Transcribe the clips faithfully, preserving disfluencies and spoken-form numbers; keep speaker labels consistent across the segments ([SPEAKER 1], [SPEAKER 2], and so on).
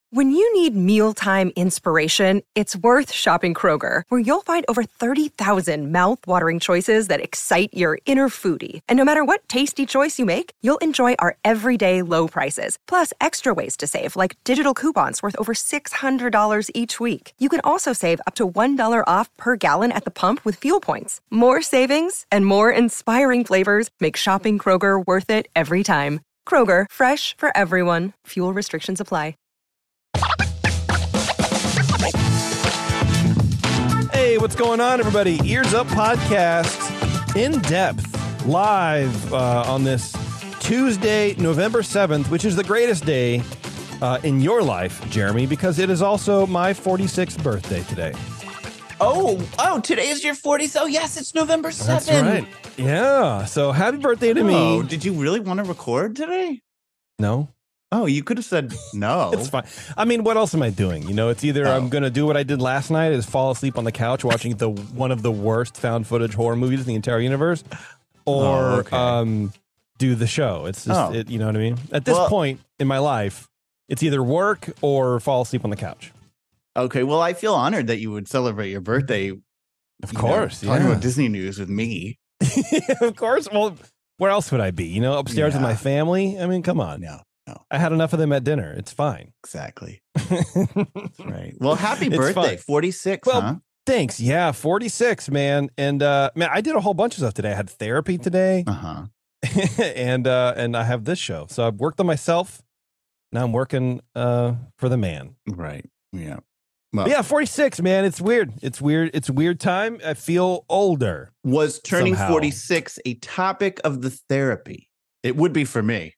[SPEAKER 1] When you need mealtime inspiration, it's worth shopping Kroger, where you'll find over thirty thousand mouth-watering choices that excite your inner foodie. And no matter what tasty choice you make, you'll enjoy our everyday low prices, plus extra ways to save, like digital coupons worth over six hundred dollars each week. You can also save up to one dollar off per gallon at the pump with fuel points. More savings and more inspiring flavors make shopping Kroger worth it every time. Kroger, fresh for everyone. Fuel restrictions apply.
[SPEAKER 2] Hey, what's going on, everybody? Ears Up Podcast, in depth, live uh, on this Tuesday, November seventh, which is the greatest day uh, in your life, Jeremy, because it is also my forty-sixth birthday today.
[SPEAKER 3] Oh, oh, today is your fortieth. Oh, yes, it's November seventh.
[SPEAKER 2] That's right. Yeah. So happy birthday to
[SPEAKER 3] oh,
[SPEAKER 2] me.
[SPEAKER 3] Did you really want to record today?
[SPEAKER 2] No.
[SPEAKER 3] Oh, you could have said no.
[SPEAKER 2] It's fine. I mean, what else am I doing? You know, it's either oh. I'm going to do what I did last night, is fall asleep on the couch watching the one of the worst found footage horror movies in the entire universe, or
[SPEAKER 3] oh, okay.
[SPEAKER 2] um, do the show. It's just,
[SPEAKER 3] oh.
[SPEAKER 2] it, you know what I mean? At this
[SPEAKER 3] well,
[SPEAKER 2] point in my life, it's either work or fall asleep on the couch.
[SPEAKER 3] Okay, well, I feel honored that you would celebrate your birthday.
[SPEAKER 2] Of course.
[SPEAKER 3] Know, talking
[SPEAKER 2] yeah.
[SPEAKER 3] about Disney news with me.
[SPEAKER 2] Of course. Well, where else would I be? You know, upstairs
[SPEAKER 3] yeah.
[SPEAKER 2] with my family? I mean, come on.
[SPEAKER 3] No. No.
[SPEAKER 2] I had enough of them at dinner. It's fine.
[SPEAKER 3] Exactly. That's right. Well, happy birthday. forty-six,
[SPEAKER 2] well,
[SPEAKER 3] huh?
[SPEAKER 2] Thanks. Yeah, forty-six, man. And uh, man, I did a whole bunch of stuff today. I had therapy today.
[SPEAKER 3] Uh-huh.
[SPEAKER 2] and uh, and I have this show. So I've worked on myself. Now I'm working uh, for the man.
[SPEAKER 3] Right. Yeah.
[SPEAKER 2] Well, yeah, forty-six, man. It's weird. It's weird. It's a weird time. I feel older.
[SPEAKER 3] Was turning
[SPEAKER 2] somehow.
[SPEAKER 3] forty-six a topic of the therapy? It would be for me.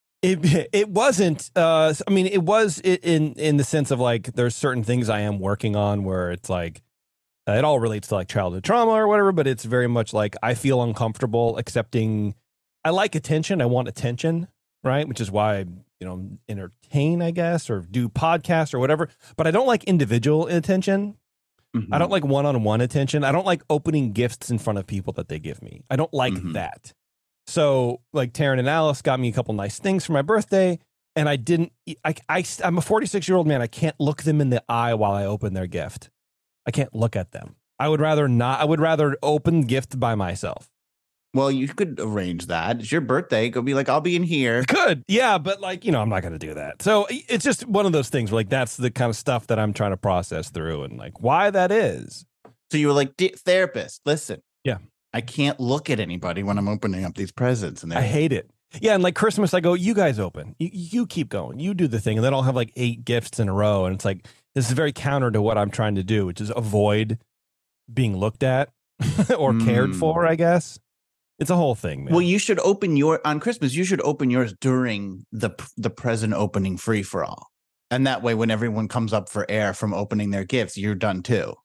[SPEAKER 2] It it wasn't. Uh, I mean, it was in in the sense of like there's certain things I am working on where it's like uh, it all relates to like childhood trauma or whatever. But it's very much like I feel uncomfortable accepting. I like attention. I want attention, right? Which is why I, you know, entertain, I guess, or do podcasts or whatever. But I don't like individual attention. Mm-hmm. I don't like one-on-one attention. I don't like opening gifts in front of people that they give me. I don't like mm-hmm. that. So, like, Taryn and Alice got me a couple nice things for my birthday, and I didn't, I, I, I'm a forty-six-year-old man. I can't look them in the eye while I open their gift. I can't look at them. I would rather not, I would rather open gift by myself.
[SPEAKER 3] Well, you could arrange that. It's your birthday. Go be like, I'll be in here.
[SPEAKER 2] Good. Yeah, but, like, you know, I'm not going to do that. So, it's just one of those things where, like, that's the kind of stuff that I'm trying to process through and, like, why that is.
[SPEAKER 3] So, you were like, therapist, listen.
[SPEAKER 2] Yeah.
[SPEAKER 3] I can't look at anybody when I'm opening up these presents. And
[SPEAKER 2] I hate it. Yeah, and like Christmas, I go, you guys open. You, you keep going. You do the thing. And then I'll have like eight gifts in a row. And it's like, this is very counter to what I'm trying to do, which is avoid being looked at or mm. cared for, I guess. It's a whole thing, man.
[SPEAKER 3] Well, you should open your, on Christmas, you should open yours during the the present opening free for all. And that way, when everyone comes up for air from opening their gifts, you're done too.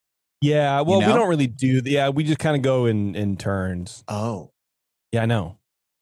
[SPEAKER 2] Yeah, well,
[SPEAKER 3] you know?
[SPEAKER 2] we don't really do the, yeah, we just kind of go in, in turns.
[SPEAKER 3] Oh.
[SPEAKER 2] Yeah, I know.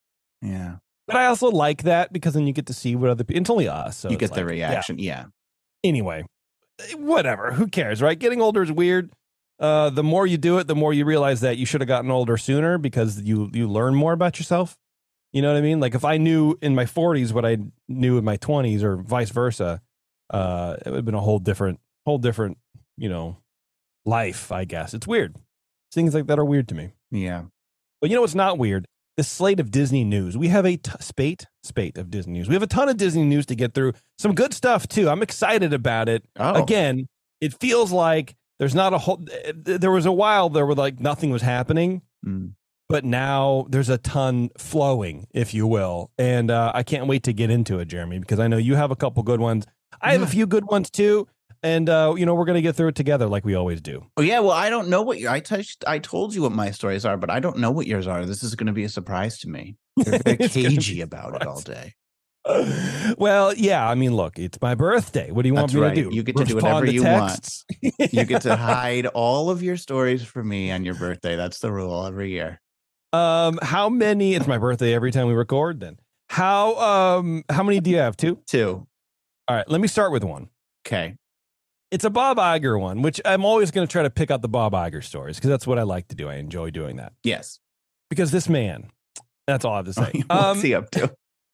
[SPEAKER 3] Yeah.
[SPEAKER 2] But I also like that because then you get to see what other people, it's only us. So
[SPEAKER 3] you get
[SPEAKER 2] like,
[SPEAKER 3] the reaction, yeah.
[SPEAKER 2] yeah. Anyway, whatever, who cares, right? Getting older is weird. Uh, the more you do it, the more you realize that you should have gotten older sooner because you, you learn more about yourself. You know what I mean? Like if I knew in my forties what I knew in my twenties or vice versa, uh, it would have been a whole different, whole different, you know, life, I guess. It's weird. Things like that are weird to me.
[SPEAKER 3] Yeah.
[SPEAKER 2] But you know what's not weird? The slate of Disney news. We have a t- spate, spate of Disney news. We have a ton of Disney news to get through. Some good stuff, too. I'm excited about it.
[SPEAKER 3] Oh.
[SPEAKER 2] Again, it feels like there's not a whole... There was a while there where like nothing was happening. Mm. But now there's a ton flowing, if you will. And uh, I can't wait to get into it, Jeremy, because I know you have a couple good ones. I have a few good ones, too. And, uh, you know, we're going to get through it together like we always do.
[SPEAKER 3] Oh, yeah. Well, I don't know what your, I touched, I told you what my stories are, but I don't know what yours are. This is going to be a surprise to me. You're very cagey about it all day.
[SPEAKER 2] Well, yeah. I mean, look, it's my birthday. What do you want
[SPEAKER 3] That's
[SPEAKER 2] me
[SPEAKER 3] right.
[SPEAKER 2] to do?
[SPEAKER 3] You get to
[SPEAKER 2] Respond
[SPEAKER 3] do whatever
[SPEAKER 2] to
[SPEAKER 3] you
[SPEAKER 2] texts?
[SPEAKER 3] want. You get to hide all of your stories from me on your birthday. That's the rule every year.
[SPEAKER 2] Um, how many? It's my birthday every time we record. Then how? Um, how many do you have? Two.
[SPEAKER 3] Two.
[SPEAKER 2] All right. Let me start with one.
[SPEAKER 3] Okay.
[SPEAKER 2] It's a Bob Iger one, which I'm always going to try to pick out the Bob Iger stories because that's what I like to do. I enjoy doing that.
[SPEAKER 3] Yes.
[SPEAKER 2] Because this man, that's all I have to say.
[SPEAKER 3] What's
[SPEAKER 2] um,
[SPEAKER 3] he up to?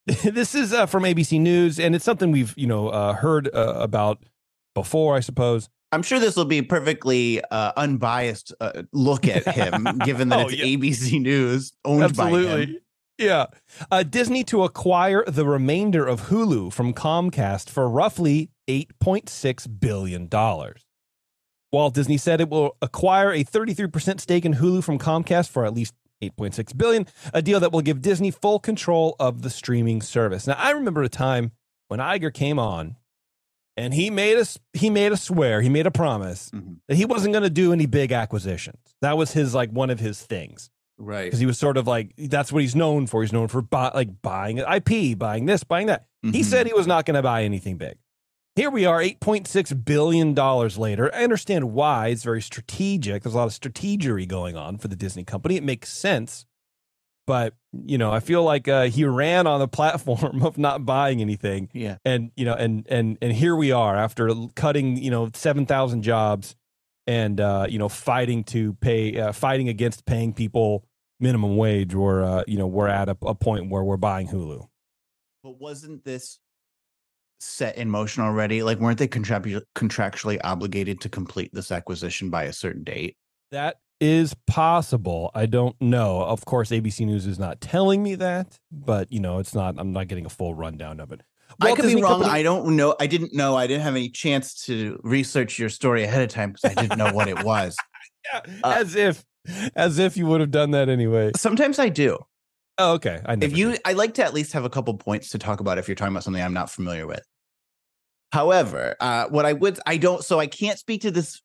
[SPEAKER 2] This is uh, from A B C News, and it's something we've you know uh, heard uh, about before, I suppose.
[SPEAKER 3] I'm sure this will be perfectly uh, unbiased uh, look at him, given that
[SPEAKER 2] Oh,
[SPEAKER 3] it's
[SPEAKER 2] yeah.
[SPEAKER 3] A B C News owned
[SPEAKER 2] Absolutely.
[SPEAKER 3] by him.
[SPEAKER 2] Yeah. Uh, Disney to acquire the remainder of Hulu from Comcast for roughly eight point six billion dollars. Walt Disney said it will acquire a thirty-three percent stake in Hulu from Comcast for at least eight point six billion dollars, a deal that will give Disney full control of the streaming service. Now, I remember a time when Iger came on and he made us he made a swear, he made a promise
[SPEAKER 3] Mhm.
[SPEAKER 2] that he wasn't going to do any big acquisitions. That was his like one of his things.
[SPEAKER 3] Right.
[SPEAKER 2] Because he was sort of like, that's what he's known for. He's known for buy, like buying I P, buying this, buying that. He
[SPEAKER 3] Mhm.
[SPEAKER 2] said he was not going to buy anything big. Here we are, eight point six billion dollars later. I understand why. It's very strategic. There's a lot of strategery going on for the Disney company. It makes sense. But, you know, I feel like uh, he ran on the platform of not buying anything.
[SPEAKER 3] Yeah.
[SPEAKER 2] And, you know, and and and here we are after cutting, you know, seven thousand jobs and, uh, you know, fighting to pay, uh, fighting against paying people minimum wage, or, uh, you know, we're at a, a point where we're buying Hulu.
[SPEAKER 3] But wasn't this set in motion already? Like, weren't they contractu- contractually obligated to complete this acquisition by a certain date?
[SPEAKER 2] That is possible. I don't know. Of course, A B C News is not telling me that, but, you know, it's not, I'm not getting a full rundown of it.
[SPEAKER 3] I
[SPEAKER 2] Walt
[SPEAKER 3] could
[SPEAKER 2] Disney
[SPEAKER 3] be wrong.
[SPEAKER 2] Company-
[SPEAKER 3] I don't know. I didn't know. I didn't have any chance to research your story ahead of time because I didn't know what it was.
[SPEAKER 2] Yeah,
[SPEAKER 3] Uh,
[SPEAKER 2] as if, as if you would have done that anyway.
[SPEAKER 3] Sometimes I do.
[SPEAKER 2] Oh, okay. I never
[SPEAKER 3] If you,
[SPEAKER 2] did.
[SPEAKER 3] I like to at least have a couple points to talk about if you're talking about something I'm not familiar with. However, uh, what I would, I don't, so I can't speak to this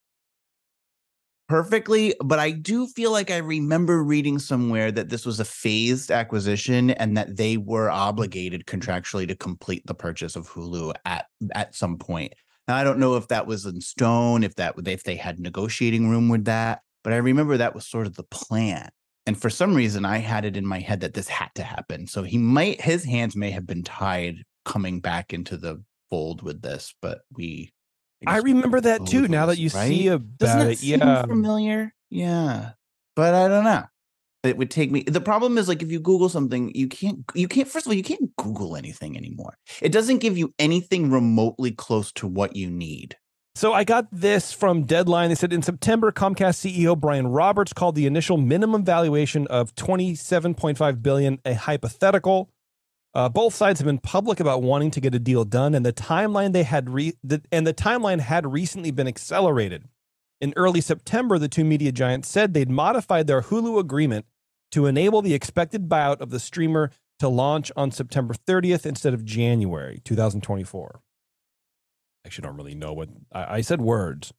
[SPEAKER 3] perfectly, but I do feel like I remember reading somewhere that this was a phased acquisition and that they were obligated contractually to complete the purchase of Hulu at at some point. Now, I don't know if that was in stone, if that if they had negotiating room with that, but I remember that was sort of the plan. And for some reason, I had it in my head that this had to happen. So he might, his hands may have been tied coming back into the fold with this, but we.
[SPEAKER 2] I
[SPEAKER 3] guess
[SPEAKER 2] remember that too.
[SPEAKER 3] both
[SPEAKER 2] Now
[SPEAKER 3] of
[SPEAKER 2] that
[SPEAKER 3] us,
[SPEAKER 2] you
[SPEAKER 3] right?
[SPEAKER 2] see
[SPEAKER 3] Doesn't
[SPEAKER 2] about
[SPEAKER 3] that
[SPEAKER 2] it,
[SPEAKER 3] seem
[SPEAKER 2] yeah.
[SPEAKER 3] familiar? Yeah, but I don't know. It would take me. The problem is, like, if you Google something, you can't. You can't. First of all, you can't Google anything anymore. It doesn't give you anything remotely close to what you need.
[SPEAKER 2] So I got this from Deadline. They said in September, Comcast C E O Brian Roberts called the initial minimum valuation of twenty-seven point five billion dollars a hypothetical. Uh, both sides have been public about wanting to get a deal done, and the timeline they had re- the, and the timeline had recently been accelerated. In early September, the two media giants said they'd modified their Hulu agreement to enable the expected buyout of the streamer to launch on September thirtieth instead of January twenty twenty-four. I actually don't really know what I, I said. Words.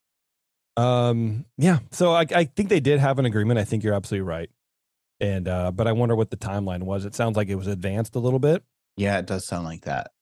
[SPEAKER 2] Um. Yeah. So I, I think they did have an agreement. I think you're absolutely right. And uh, but I wonder what the timeline was. It sounds like it was advanced a little bit.
[SPEAKER 3] Yeah, it does sound like that.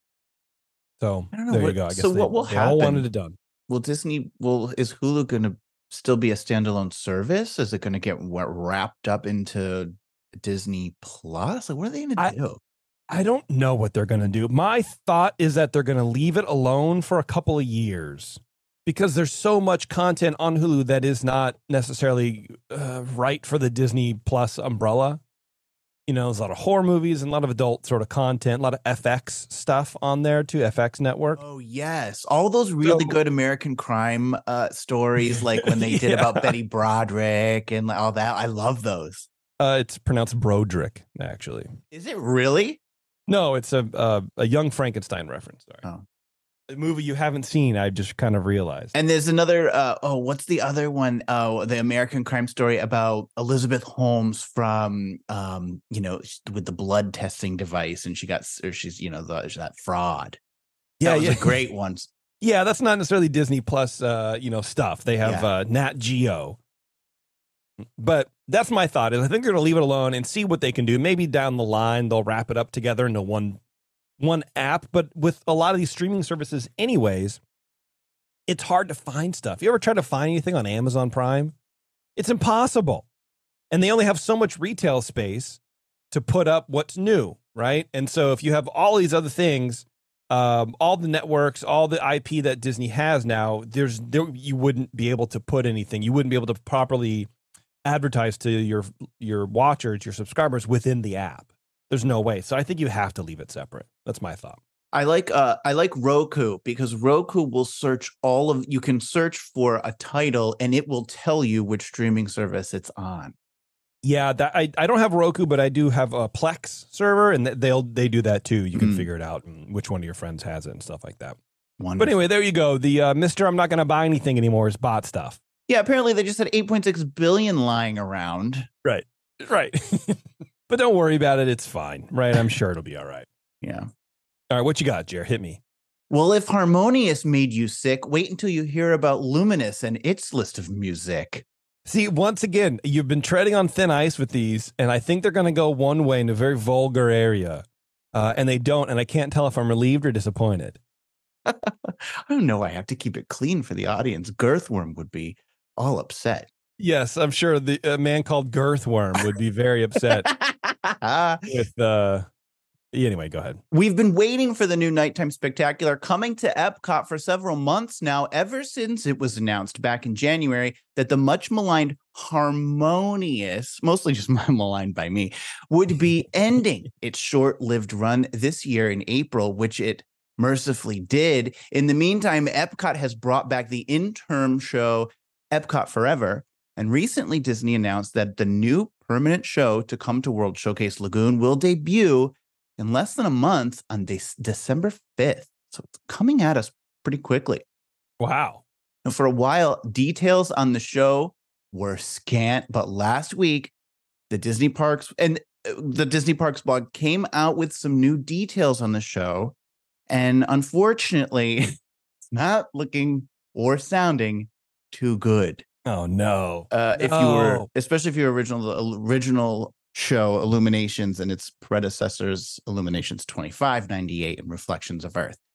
[SPEAKER 2] So
[SPEAKER 3] I don't know
[SPEAKER 2] there
[SPEAKER 3] what-
[SPEAKER 2] you go. I guess
[SPEAKER 3] so
[SPEAKER 2] they,
[SPEAKER 3] what will
[SPEAKER 2] they all
[SPEAKER 3] happen?
[SPEAKER 2] wanted it done.
[SPEAKER 3] Will Disney? Will is Hulu going to still be a standalone service? Is it going to get wa- wrapped up into Disney Plus? Like, what are they going
[SPEAKER 2] I-
[SPEAKER 3] to do?
[SPEAKER 2] I don't know what they're going to do. My thought is that they're going to leave it alone for a couple of years because there's so much content on Hulu that is not necessarily uh, right for the Disney Plus umbrella. You know, there's a lot of horror movies and a lot of adult sort of content, a lot of F X stuff on there too, F X network.
[SPEAKER 3] Oh yes, all those really
[SPEAKER 2] So-
[SPEAKER 3] good American crime uh, stories, like when they did
[SPEAKER 2] Yeah.
[SPEAKER 3] about Betty Broderick and all that. I love those.
[SPEAKER 2] Uh, it's pronounced Broderick, actually.
[SPEAKER 3] Is it really?
[SPEAKER 2] No, it's a uh, a Young Frankenstein reference. Sorry.
[SPEAKER 3] Oh.
[SPEAKER 2] A movie you haven't seen, I just kind of realized.
[SPEAKER 3] And there's another. Uh, oh, what's the other one? Oh, the American crime story about Elizabeth Holmes from, um, you know, sh- with the blood testing device, and she got, or she's, you know, the, that fraud.
[SPEAKER 2] yeah,
[SPEAKER 3] that was
[SPEAKER 2] yeah.
[SPEAKER 3] a great one.
[SPEAKER 2] Yeah, that's not necessarily Disney Plus, uh, you know, stuff. They have
[SPEAKER 3] Yeah.
[SPEAKER 2] uh, Nat Geo. But that's my thought. Is I think they're going to leave it alone and see what they can do. Maybe down the line they'll wrap it up together into one one app. But with a lot of these streaming services, anyways, it's hard to find stuff. You ever try to find anything on Amazon Prime? It's impossible, and they only have so much retail space to put up what's new, right? And so if you have all these other things. Um, all the networks, all the I P that Disney has now, there's there you wouldn't be able to put anything. You wouldn't be able to properly advertise to your your watchers, your subscribers within the app. There's no way. So I think you have to leave it separate. That's my thought.
[SPEAKER 3] I like uh I like Roku because Roku will search all of you can search for a title and it will tell you which streaming service it's on.
[SPEAKER 2] Yeah, that I, I don't have Roku, but I do have a Plex server, and they'll they do that too. You can mm. figure it out and which one of your friends has it and stuff like that. Wonderful. But anyway, there you go. The uh, Mister I'm not going to buy anything anymore is bot stuff.
[SPEAKER 3] Yeah, apparently they just had eight point six billion lying around.
[SPEAKER 2] Right, right. But don't worry about it. It's fine, right? I'm sure it'll be all right.
[SPEAKER 3] Yeah.
[SPEAKER 2] All right, what you got, Jer? Hit me.
[SPEAKER 3] Well, if Harmonious made you sick, wait until you hear about Luminous and its list of music.
[SPEAKER 2] See, once again, you've been treading on thin ice with these, and I think they're going to go one way in a very vulgar area, uh, and they don't, and I can't tell if I'm relieved or disappointed.
[SPEAKER 3] I don't know. I have to keep it clean for the audience. Girthworm would be all upset.
[SPEAKER 2] Yes, I'm sure the a man called Girthworm would be very upset with... Uh, Anyway, go ahead.
[SPEAKER 3] We've been waiting for the new Nighttime Spectacular coming to Epcot for several months now, ever since it was announced back in January that the much maligned Harmonious, mostly just maligned by me, would be ending its short-lived run this year in April, which it mercifully did. In the meantime, Epcot has brought back the interim show Epcot Forever, and recently Disney announced that the new permanent show to come to World Showcase Lagoon will debut in less than a month on de- December fifth. So it's coming at us pretty quickly.
[SPEAKER 2] Wow.
[SPEAKER 3] And for a while, details on the show were scant. But last week, the Disney Parks and the Disney Parks blog came out with some new details on the show. And unfortunately, it's not looking or sounding too good.
[SPEAKER 2] Oh, no.
[SPEAKER 3] Uh, if
[SPEAKER 2] no.
[SPEAKER 3] you were, especially if you're original, original show Illuminations and its predecessors, Illuminations twenty-five ninety-eight and Reflections of Earth.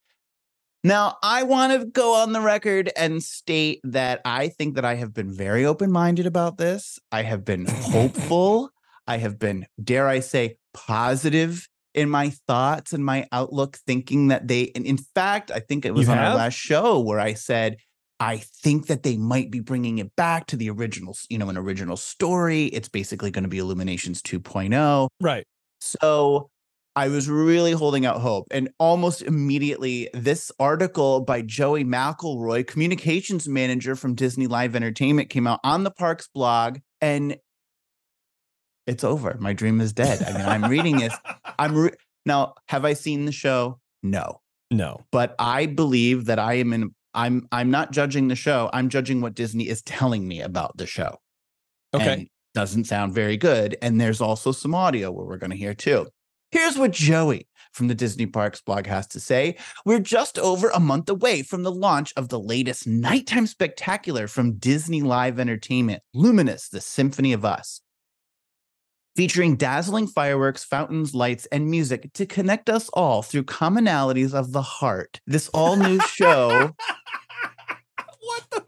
[SPEAKER 3] Now, I want to go on the record and state that I think that I have been very open-minded about this. I have been hopeful. I have been, dare I say, positive in my thoughts and my outlook, thinking that they, and in fact, I think it was
[SPEAKER 2] you
[SPEAKER 3] on
[SPEAKER 2] have?
[SPEAKER 3] our last show where I said, I think that they might be bringing it back to the original, you know, an original story. It's basically going to be Illuminations two point oh.
[SPEAKER 2] Right.
[SPEAKER 3] So I was really holding out hope. And almost immediately, this article by Joey McElroy, communications manager from Disney Live Entertainment, came out on the Parks blog. And it's over. My dream is dead. I mean, I'm reading this. I'm re- Now, have I seen the show? No.
[SPEAKER 2] No.
[SPEAKER 3] But I believe that I am in I'm I'm not judging the show. I'm judging what Disney is telling me about the show.
[SPEAKER 2] Okay.
[SPEAKER 3] And doesn't sound very good. And there's also some audio where we're going to hear too. Here's what Joey from the Disney Parks blog has to say. We're just over a month away from the launch of the latest nighttime spectacular from Disney Live Entertainment, Luminous, the Symphony of Us. Featuring dazzling fireworks, fountains, lights, and music to connect us all through commonalities of the heart. This all-new show...
[SPEAKER 2] What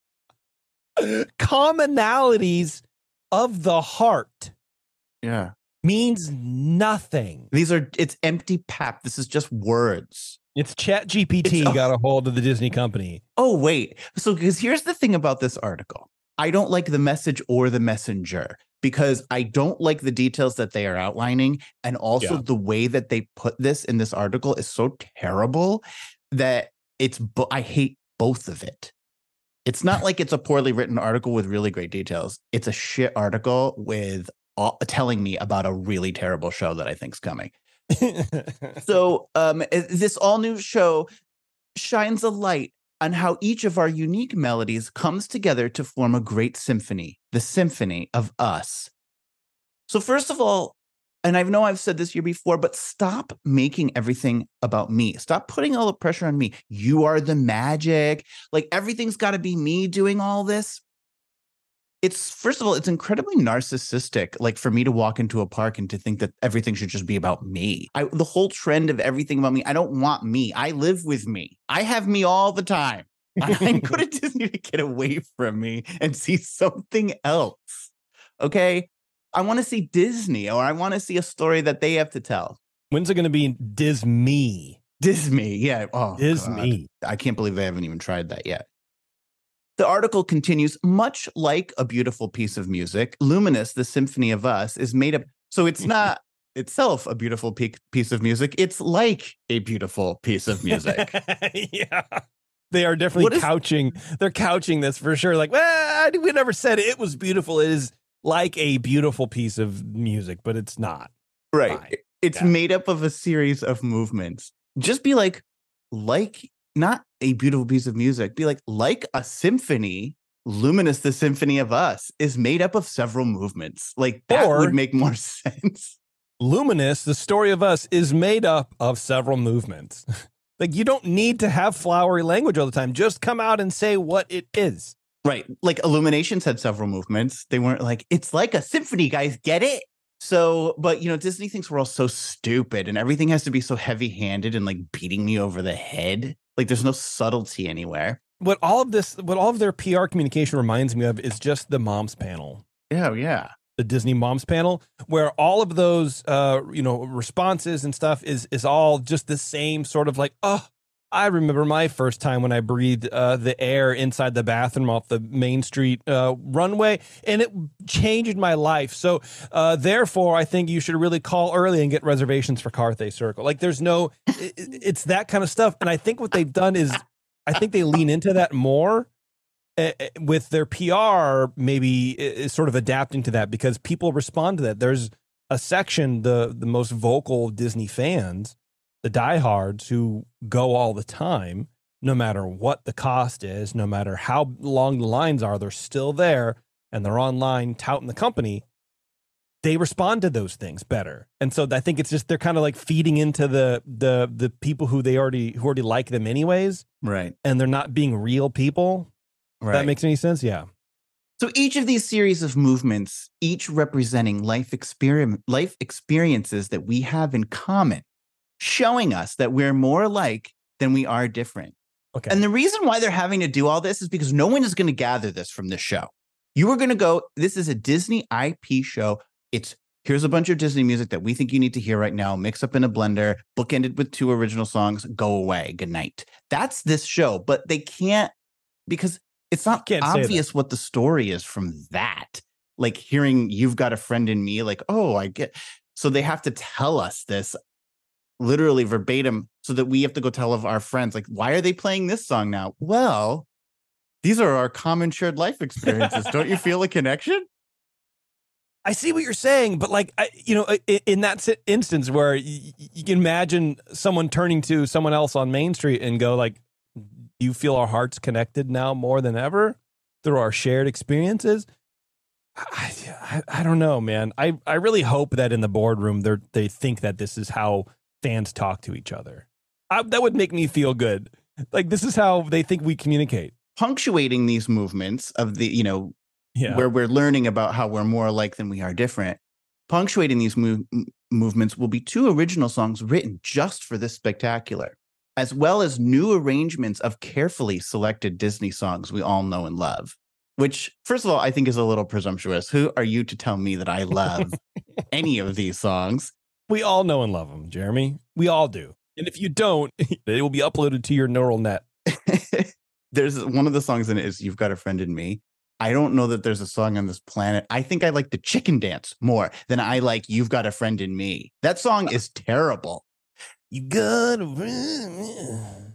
[SPEAKER 2] the... Commonalities of the heart.
[SPEAKER 3] Yeah.
[SPEAKER 2] Means nothing.
[SPEAKER 3] These are... It's empty pap. This is just words.
[SPEAKER 2] It's Chat G P T it's, got a hold of the Disney company.
[SPEAKER 3] Oh, wait. So, because here's the thing about this article. I don't like the message or the messenger, because I don't like the details that they are outlining. And also yeah. the way that they put this in this article is so terrible that it's, bo- I hate both of it. It's not like it's a poorly written article with really great details. It's a shit article with all, telling me about a really terrible show that I think's coming. So um, this all new show shines a light on how each of our unique melodies comes together to form a great symphony, the Symphony of Us. So first of all, and I know I've said this year before, but stop making everything about me. Stop putting all the pressure on me. You are the magic. Like everything's got to be me doing all this. It's, first of all, it's incredibly narcissistic, like for me to walk into a park and to think that everything should just be about me. I, the whole trend of everything about me, I don't want me. I live with me. I have me all the time. I'm going to Disney to get away from me and see something else. Okay? I want to see Disney, or I want to see a story that they have to tell.
[SPEAKER 2] When's it going to be Disney?
[SPEAKER 3] Disney, yeah. Oh,
[SPEAKER 2] Disney.
[SPEAKER 3] God. I can't believe they haven't even tried that yet. The article continues, much like a beautiful piece of music, Luminous, the Symphony of Us, is made up. So it's not, itself a beautiful pe- piece of music. It's like a beautiful piece of music.
[SPEAKER 2] Yeah. They are definitely
[SPEAKER 3] Is-
[SPEAKER 2] couching. They're couching this for sure. Like, well, we never said it was beautiful. It is like a beautiful piece of music, but it's not.
[SPEAKER 3] Right.
[SPEAKER 2] Fine.
[SPEAKER 3] It's
[SPEAKER 2] Yeah.
[SPEAKER 3] made up of a series of movements. Just be like, like, not a beautiful piece of music. Be like, like a symphony. Luminous, the Symphony of Us, is made up of several movements. Like, that
[SPEAKER 2] Or-
[SPEAKER 3] would make more sense.
[SPEAKER 2] Luminous, the story of us, is made up of several movements. Like, you don't need to have flowery language all the time. Just come out and say what it is.
[SPEAKER 3] Right. Like, Illuminations had several movements. They weren't like, it's like a symphony, guys. Get it? So, but, you know, Disney thinks we're all so stupid and everything has to be so heavy handed and like beating me over the head. Like, there's no subtlety anywhere.
[SPEAKER 2] What all of this, what all of their P R communication reminds me of is just the Moms panel.
[SPEAKER 3] Yeah, yeah.
[SPEAKER 2] The Disney Moms panel, where all of those, uh, you know, responses and stuff is is all just the same sort of like, oh, I remember my first time when I breathed uh, the air inside the bathroom off the Main Street uh, runway, and it changed my life. So, uh, therefore, I think you should really call early and get reservations for Carthay Circle. Like, there's no, it, it's that kind of stuff. And I think what they've done is, I think they lean into that more. Uh, with their P R, maybe is sort of adapting to that because people respond to that. There's a section, the the most vocal Disney fans, the diehards who go all the time, no matter what the cost is, no matter how long the lines are, they're still there and they're online touting the company. They respond to those things better, and so I think it's just they're kind of like feeding into the the the people who they already who already like them anyways,
[SPEAKER 3] Right.
[SPEAKER 2] and they're not being real people.
[SPEAKER 3] Right.
[SPEAKER 2] That makes any sense? Yeah.
[SPEAKER 3] So each of these series of movements, each representing life experiment, life experiences that we have in common, showing us that we're more alike than we are different.
[SPEAKER 2] Okay.
[SPEAKER 3] And the reason why they're having to do all this is because no one is going to gather this from this show. You are going to go, this is a Disney I P show. It's here's a bunch of Disney music that we think you need to hear right now, mix up in a blender, bookended with two original songs, go away, good night. That's this show, but they can't because it's not
[SPEAKER 2] Can't say
[SPEAKER 3] obvious what the story is from that. Like hearing You've Got a Friend in Me, like, oh, I get. So they have to tell us this literally verbatim so that we have to go tell of our friends, like, why are they playing this song now? Well, these are our common shared life experiences. Don't you feel a connection?
[SPEAKER 2] I see what you're saying, but like, I, you know, in, in that si- instance where y- you can imagine someone turning to someone else on Main Street and go like, do you feel our hearts connected now more than ever through our shared experiences? I, I, I don't know, man. I, I really hope that in the boardroom they they think that this is how fans talk to each other. I, that would make me feel good. Like, this is how they think we communicate.
[SPEAKER 3] Punctuating these movements of the, you know,
[SPEAKER 2] Yeah.
[SPEAKER 3] where we're learning about how we're more alike than we are different. Punctuating these move, movements will be two original songs written just for this spectacular, as well as new arrangements of carefully selected Disney songs we all know and love, which, first of all, I think is a little presumptuous. Who are you to tell me that I love any of these songs?
[SPEAKER 2] We all know and love them, Jeremy. We all do. And if you don't, it will be uploaded to your neural net.
[SPEAKER 3] There's one of the songs in it is You've Got a Friend in Me. I don't know that there's a song on this planet. I think I like the Chicken Dance more than I like You've Got a Friend in Me. That song is terrible.
[SPEAKER 2] You got a friend.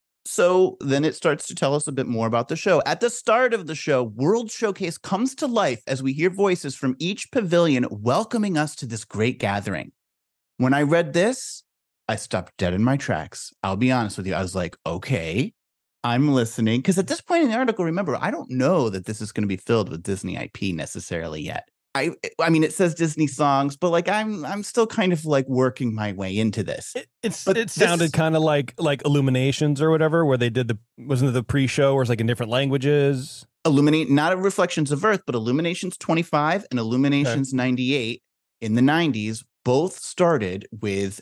[SPEAKER 3] So then it starts to tell us a bit more about the show. At the start of the show, World Showcase comes to life as we hear voices from each pavilion welcoming us to this great gathering. When I read this, I stopped dead in my tracks. I'll be honest with you. I was like, okay, I'm listening. Because at this point in the article, remember, I don't know that this is going to be filled with Disney I P necessarily yet. I I mean, it says Disney songs, but like I'm I'm still kind of like working my way into this.
[SPEAKER 2] It, it's
[SPEAKER 3] But
[SPEAKER 2] it
[SPEAKER 3] this
[SPEAKER 2] sounded
[SPEAKER 3] is-
[SPEAKER 2] kind of like like Illuminations or whatever, where they did the wasn't it the pre-show where it's like in different languages.
[SPEAKER 3] Illuminate, not a Reflections of Earth, but Illuminations twenty-five and Illuminations ninety-eight in the nineties both started with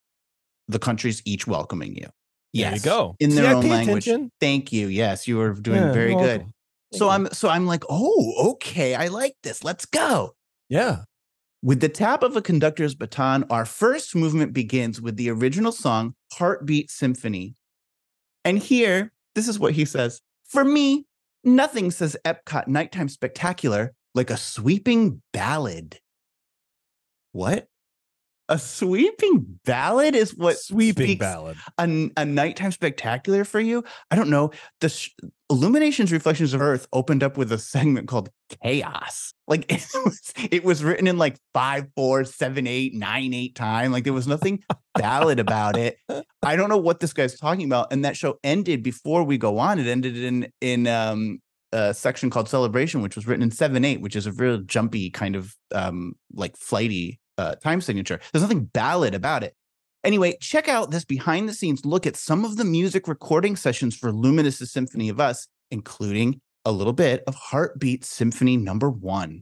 [SPEAKER 3] the countries each welcoming you.
[SPEAKER 2] There
[SPEAKER 3] Yes,
[SPEAKER 2] you go.
[SPEAKER 3] in
[SPEAKER 2] See,
[SPEAKER 3] their
[SPEAKER 2] I
[SPEAKER 3] own
[SPEAKER 2] pay
[SPEAKER 3] language.
[SPEAKER 2] attention.
[SPEAKER 3] Thank you. Yes, you were doing
[SPEAKER 2] Yeah,
[SPEAKER 3] very
[SPEAKER 2] you're
[SPEAKER 3] good.
[SPEAKER 2] welcome. Thank
[SPEAKER 3] So
[SPEAKER 2] you.
[SPEAKER 3] I'm so I'm like, oh, okay, I like this. Let's go.
[SPEAKER 2] Yeah.
[SPEAKER 3] With the tap of a conductor's baton, our first movement begins with the original song, Heartbeat Symphony. And here, this is what he says. For me, nothing says Epcot Nighttime Spectacular like a sweeping ballad. What? A sweeping ballad is what
[SPEAKER 2] Sweeping
[SPEAKER 3] speaks
[SPEAKER 2] ballad.
[SPEAKER 3] A, a nighttime spectacular for you. I don't know. The sh- Illuminations Reflections of Earth opened up with a segment called Chaos. Like it was, it was written in like five, four, seven, eight, nine, eight time. Like there was nothing ballad about it. I don't know what this guy's talking about. And that show ended before we go on. It ended in in um a section called Celebration, which was written in seven eight, which is a real jumpy kind of um like flighty uh, time signature. There's nothing ballad about it. Anyway, check out this behind the scenes look at some of the music recording sessions for Luminous' Symphony of Us, including a little bit of Heartbeat Symphony Number One.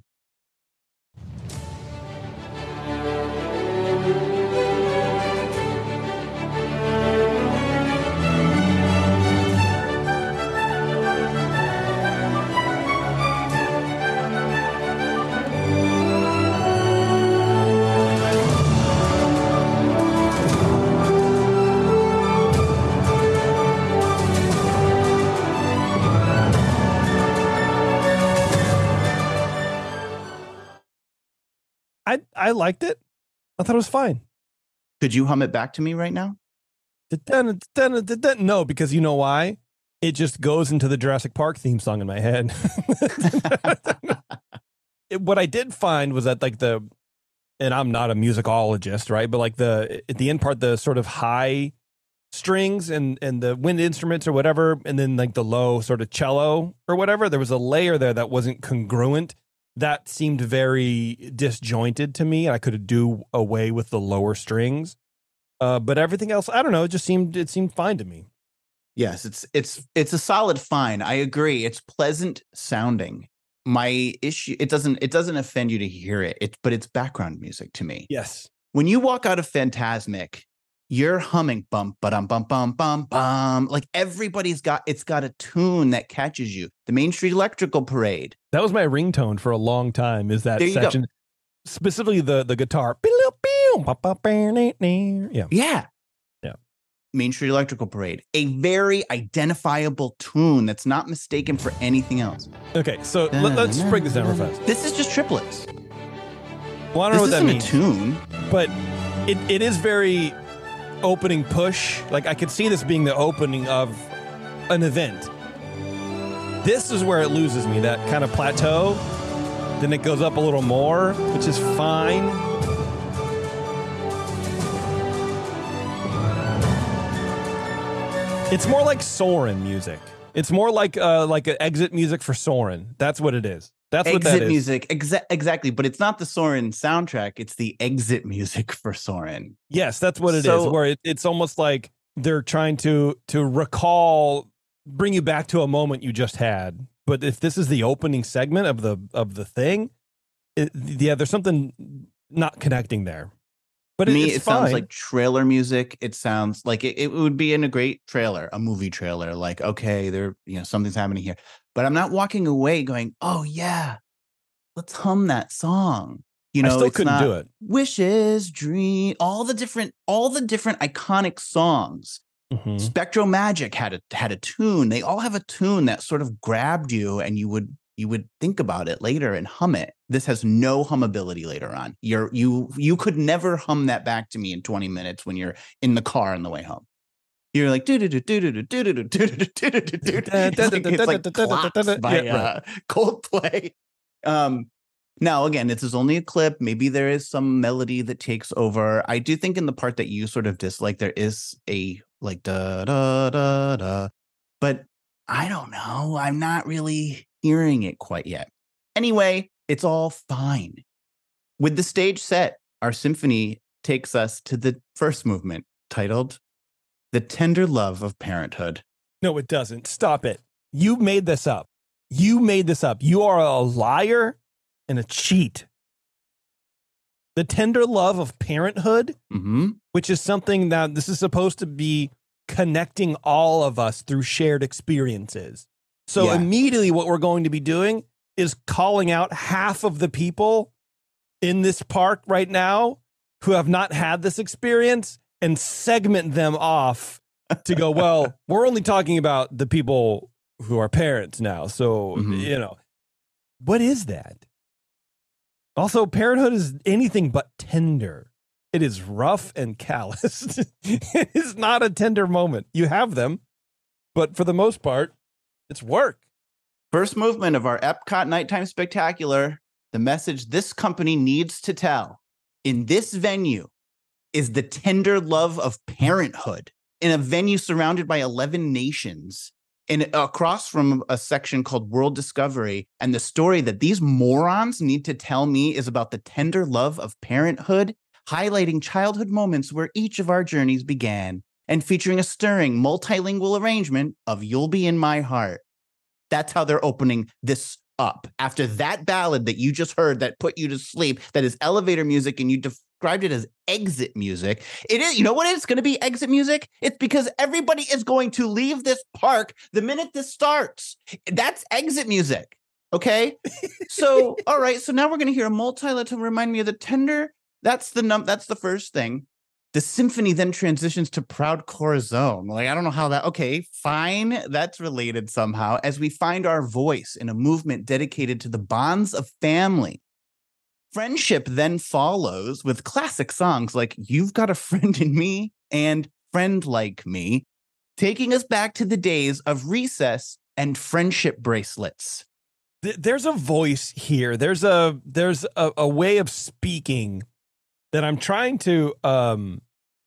[SPEAKER 2] I I liked it. I thought it was fine.
[SPEAKER 3] Could you hum it back to me right now?
[SPEAKER 2] No, because you know why? It just goes into the Jurassic Park theme song in my head. It, what I did find was that like the, and I'm not a musicologist, right? But like the at the end part, the sort of high strings and and the wind instruments or whatever, and then like the low sort of cello or whatever, there was a layer there that wasn't congruent. That seemed very disjointed to me. I could do away with the lower strings, uh, but everything else, I don't know. It just seemed it seemed fine to me.
[SPEAKER 3] Yes, it's it's it's a solid fine. I agree. It's pleasant sounding. My issue, it doesn't it doesn't offend you to hear it. It but it's background music to me.
[SPEAKER 2] Yes.
[SPEAKER 3] When you walk out of Phantasmic, you're humming bum ba-dum bum bum bum bum. Like everybody's got it's got a tune that catches you. The Main Street Electrical Parade.
[SPEAKER 2] That was my ringtone for a long time. Is that
[SPEAKER 3] There you go.
[SPEAKER 2] section, specifically the the guitar? Yeah,
[SPEAKER 3] Yeah.
[SPEAKER 2] Yeah.
[SPEAKER 3] Main Street Electrical Parade. A very identifiable tune that's not mistaken for anything else.
[SPEAKER 2] Okay, so let, let's break this down real fast.
[SPEAKER 3] This is just triplets.
[SPEAKER 2] Well, I don't know
[SPEAKER 3] This
[SPEAKER 2] what that
[SPEAKER 3] isn't
[SPEAKER 2] means,
[SPEAKER 3] a tune.
[SPEAKER 2] but it, it is very opening push. Like I could see this being the opening of an event. This is where it loses me, that kind of plateau. Then it goes up a little more, which is fine. It's more like Soarin' music. It's more like uh, like an exit music for Soarin'. That's what it is. That's what that
[SPEAKER 3] Exit
[SPEAKER 2] is.
[SPEAKER 3] music. Exa- exactly. But it's not the Soarin' soundtrack. It's the exit music for Soarin'.
[SPEAKER 2] Yes, that's what it is.
[SPEAKER 3] So-
[SPEAKER 2] Where it, it's almost like they're trying to to recall, bring you back to a moment you just had. But if this is the opening segment of the of the thing, it, yeah, there's something not connecting there. But
[SPEAKER 3] To
[SPEAKER 2] it,
[SPEAKER 3] me,
[SPEAKER 2] it's
[SPEAKER 3] it
[SPEAKER 2] fine.
[SPEAKER 3] sounds like trailer music. It sounds like it, it would be in a great trailer, a movie trailer. Like, okay, there, you know, something's happening here. But I'm not walking away going, oh yeah, let's hum that song. You know,
[SPEAKER 2] I still
[SPEAKER 3] it's
[SPEAKER 2] couldn't
[SPEAKER 3] not
[SPEAKER 2] do it.
[SPEAKER 3] Wishes, Dream, all the different, all the different iconic songs.
[SPEAKER 2] Mhm.
[SPEAKER 3] Spectro Magic had a had a tune. They all have a tune that sort of grabbed you, and you would you would think about it later and hum it. This has no hummability later on. You're you you could never hum that back to me in twenty minutes when you're in the car on the way home. You're like do do do do do do do do do do do do do. It's like Clocks by
[SPEAKER 2] Yeah, right.
[SPEAKER 3] uh, Coldplay. Um, now again, this is only a clip. Maybe there is some melody that takes over. I do think in the part that you sort of dislike, there is a like da da da da, but I don't know. I'm not really hearing it quite yet. Anyway, it's all fine. With the stage set, our symphony takes us to the first movement titled The Tender Love of Parenthood.
[SPEAKER 2] No, it doesn't. Stop it. You made this up. You made this up. You are a liar and a cheat. The Tender Love of Parenthood,
[SPEAKER 3] Mm-hmm.
[SPEAKER 2] which is something that this is supposed to be connecting all of us through shared experiences. So
[SPEAKER 3] Yeah.
[SPEAKER 2] immediately what we're going to be doing is calling out half of the people in this park right now who have not had this experience and segment them off to go, well, we're only talking about the people who are parents now. So,
[SPEAKER 3] Mhm.
[SPEAKER 2] you know, what is that? Also, parenthood is anything but tender. It is rough and calloused. It is not a tender moment. You have them, but for the most part, it's work.
[SPEAKER 3] First movement of our Epcot Nighttime Spectacular, the message this company needs to tell in this venue is the tender love of parenthood in a venue surrounded by eleven nations and across from a section called World Discovery. And the story that these morons need to tell me is about the tender love of parenthood, highlighting childhood moments where each of our journeys began and featuring a stirring multilingual arrangement of You'll Be in My Heart. That's how they're opening this up. After that ballad that you just heard that put you to sleep, that is elevator music, and you described it as exit music. It is, you know what it's going to be exit music? It's because everybody is going to leave this park the minute this starts. That's exit music. Okay. So, all right. So now we're going to hear a multi to remind me of the tender. That's the num. That's the first thing. The symphony then transitions to Proud Corazon. Like, I don't know how that, okay, fine. That's related somehow as we find our voice in a movement dedicated to the bonds of family. Friendship then follows with classic songs like You've Got a Friend in Me and Friend Like Me, taking us back to the days of recess and friendship bracelets.
[SPEAKER 2] There's a voice here. There's a, there's a, a way of speaking that I'm trying to, um,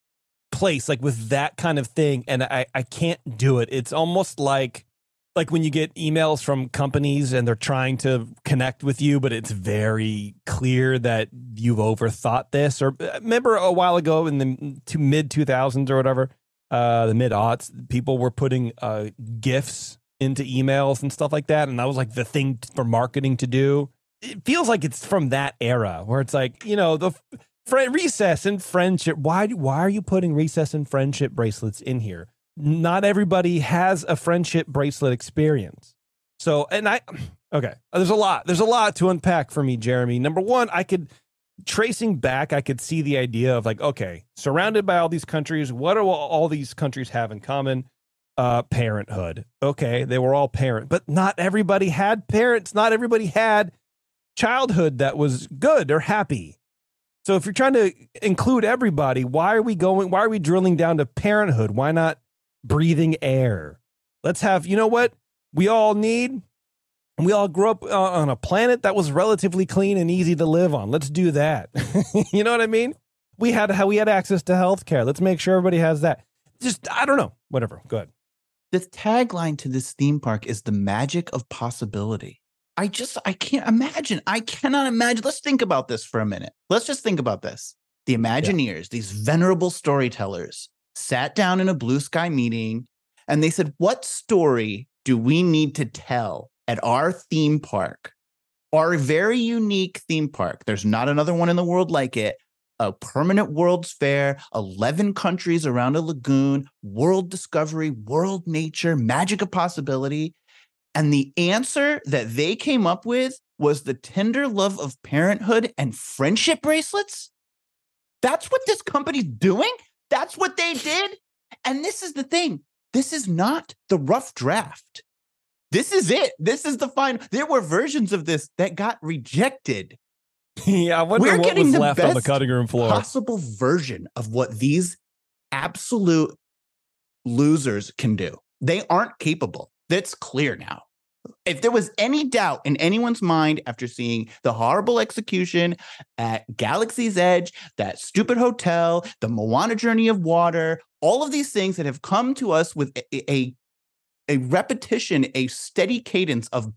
[SPEAKER 2] place like with that kind of thing, and I, I can't do it. It's almost like like when you get emails from companies and they're trying to connect with you, but it's very clear that you've overthought this. Or remember a while ago in the to mid two thousands or whatever, uh, the mid aughts, people were putting uh, GIFs into emails and stuff like that, and that was like the thing for marketing to do. It feels like it's from that era where it's like, you know, the Friend, recess and friendship. Why do, why are you putting recess and friendship bracelets in here? Not everybody has a friendship bracelet experience. So, and I, okay, there's a lot. There's a lot to unpack for me, Jeremy. Number one, I could, tracing back, I could see the idea of like, okay, surrounded by all these countries, what do all these countries have in common? Uh, parenthood. Okay, they were all parent, but not everybody had parents. Not everybody had childhood that was good or happy. So if you're trying to include everybody, why are we going, why are we drilling down to parenthood? Why not breathing air? Let's have, you know what we all need? We all grew up uh, on a planet that was relatively clean and easy to live on. Let's do that. You know what I mean? We had how we had access to healthcare. Let's make sure everybody has that. Just, I don't know, whatever. Go ahead.
[SPEAKER 3] The tagline to this theme park is the magic of possibility. I just, I can't imagine. I cannot imagine. Let's think about this for a minute. Let's just think about this. The Imagineers, yeah. These venerable storytellers, sat down in a blue sky meeting and they said, what story do we need to tell at our theme park? Our very unique theme park. There's not another one in the world like it. A permanent World's Fair, eleven countries around a lagoon, World Discovery, World Nature, Magic of Possibility. And the answer that they came up with was the tender love of parenthood and friendship bracelets. That's what this company's doing. That's what they did. And this is the thing. This is not the rough draft. This is it. This is the final. There were versions of this that got rejected.
[SPEAKER 2] Yeah, I wonder
[SPEAKER 3] We're
[SPEAKER 2] what
[SPEAKER 3] getting
[SPEAKER 2] was
[SPEAKER 3] the
[SPEAKER 2] left
[SPEAKER 3] best
[SPEAKER 2] on the cutting room floor.
[SPEAKER 3] Possible version of what these absolute losers can do. They aren't capable. That's clear now. If there was any doubt in anyone's mind after seeing the horrible execution at Galaxy's Edge, that stupid hotel, the Moana Journey of Water, all of these things that have come to us with a, a, a repetition, a steady cadence of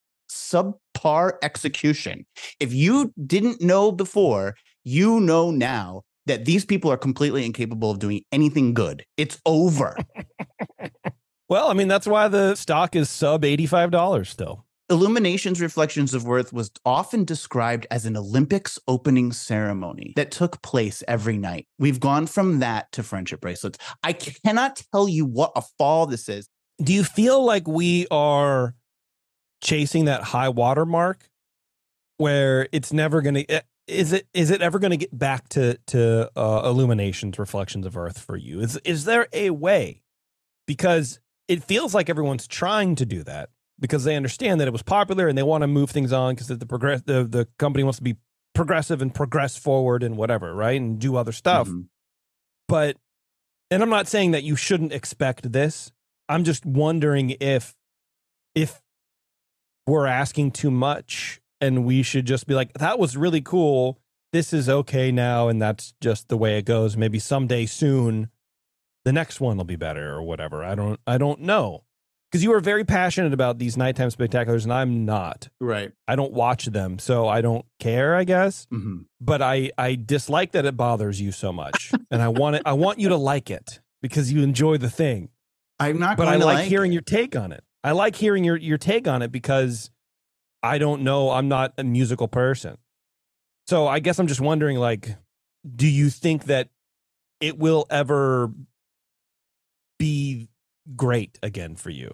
[SPEAKER 3] subpar execution. If you didn't know before, you know now that these people are completely incapable of doing anything good. It's over.
[SPEAKER 2] Well, I mean, that's why the stock is sub eighty-five dollars still.
[SPEAKER 3] Illuminations Reflections of Worth was often described as an Olympics opening ceremony that took place every night. We've gone from that to friendship bracelets. I cannot tell you what a fall this is.
[SPEAKER 2] Do you feel like we are chasing that high water mark where it's never going to, is it, is it ever going to get back to, to uh, Illuminations Reflections of Earth for you? Is, is there a way? Because it feels like everyone's trying to do that because they understand that it was popular and they want to move things on because the progress the, the company wants to be progressive and progress forward and whatever, right? And do other stuff.
[SPEAKER 3] Mm-hmm.
[SPEAKER 2] But, and I'm not saying that you shouldn't expect this. I'm just wondering if, if we're asking too much and we should just be like, that was really cool. This is okay now. And that's just the way it goes. Maybe someday soon, the next one will be better or whatever. I don't, I don't know. Because you are very passionate about these nighttime spectaculars, and I'm not.
[SPEAKER 3] Right.
[SPEAKER 2] I don't watch them, so I don't care, I guess.
[SPEAKER 3] Mm-hmm.
[SPEAKER 2] But I, I dislike that it bothers you so much, and I want it. I want you to like it because you enjoy the thing.
[SPEAKER 3] I'm not.
[SPEAKER 2] But
[SPEAKER 3] going
[SPEAKER 2] I
[SPEAKER 3] to
[SPEAKER 2] like,
[SPEAKER 3] like
[SPEAKER 2] hearing
[SPEAKER 3] it.
[SPEAKER 2] your take on it. I like hearing your your take on it because I don't know. I'm not a musical person, so I guess I'm just wondering. Like, do you think that it will ever be great again for you?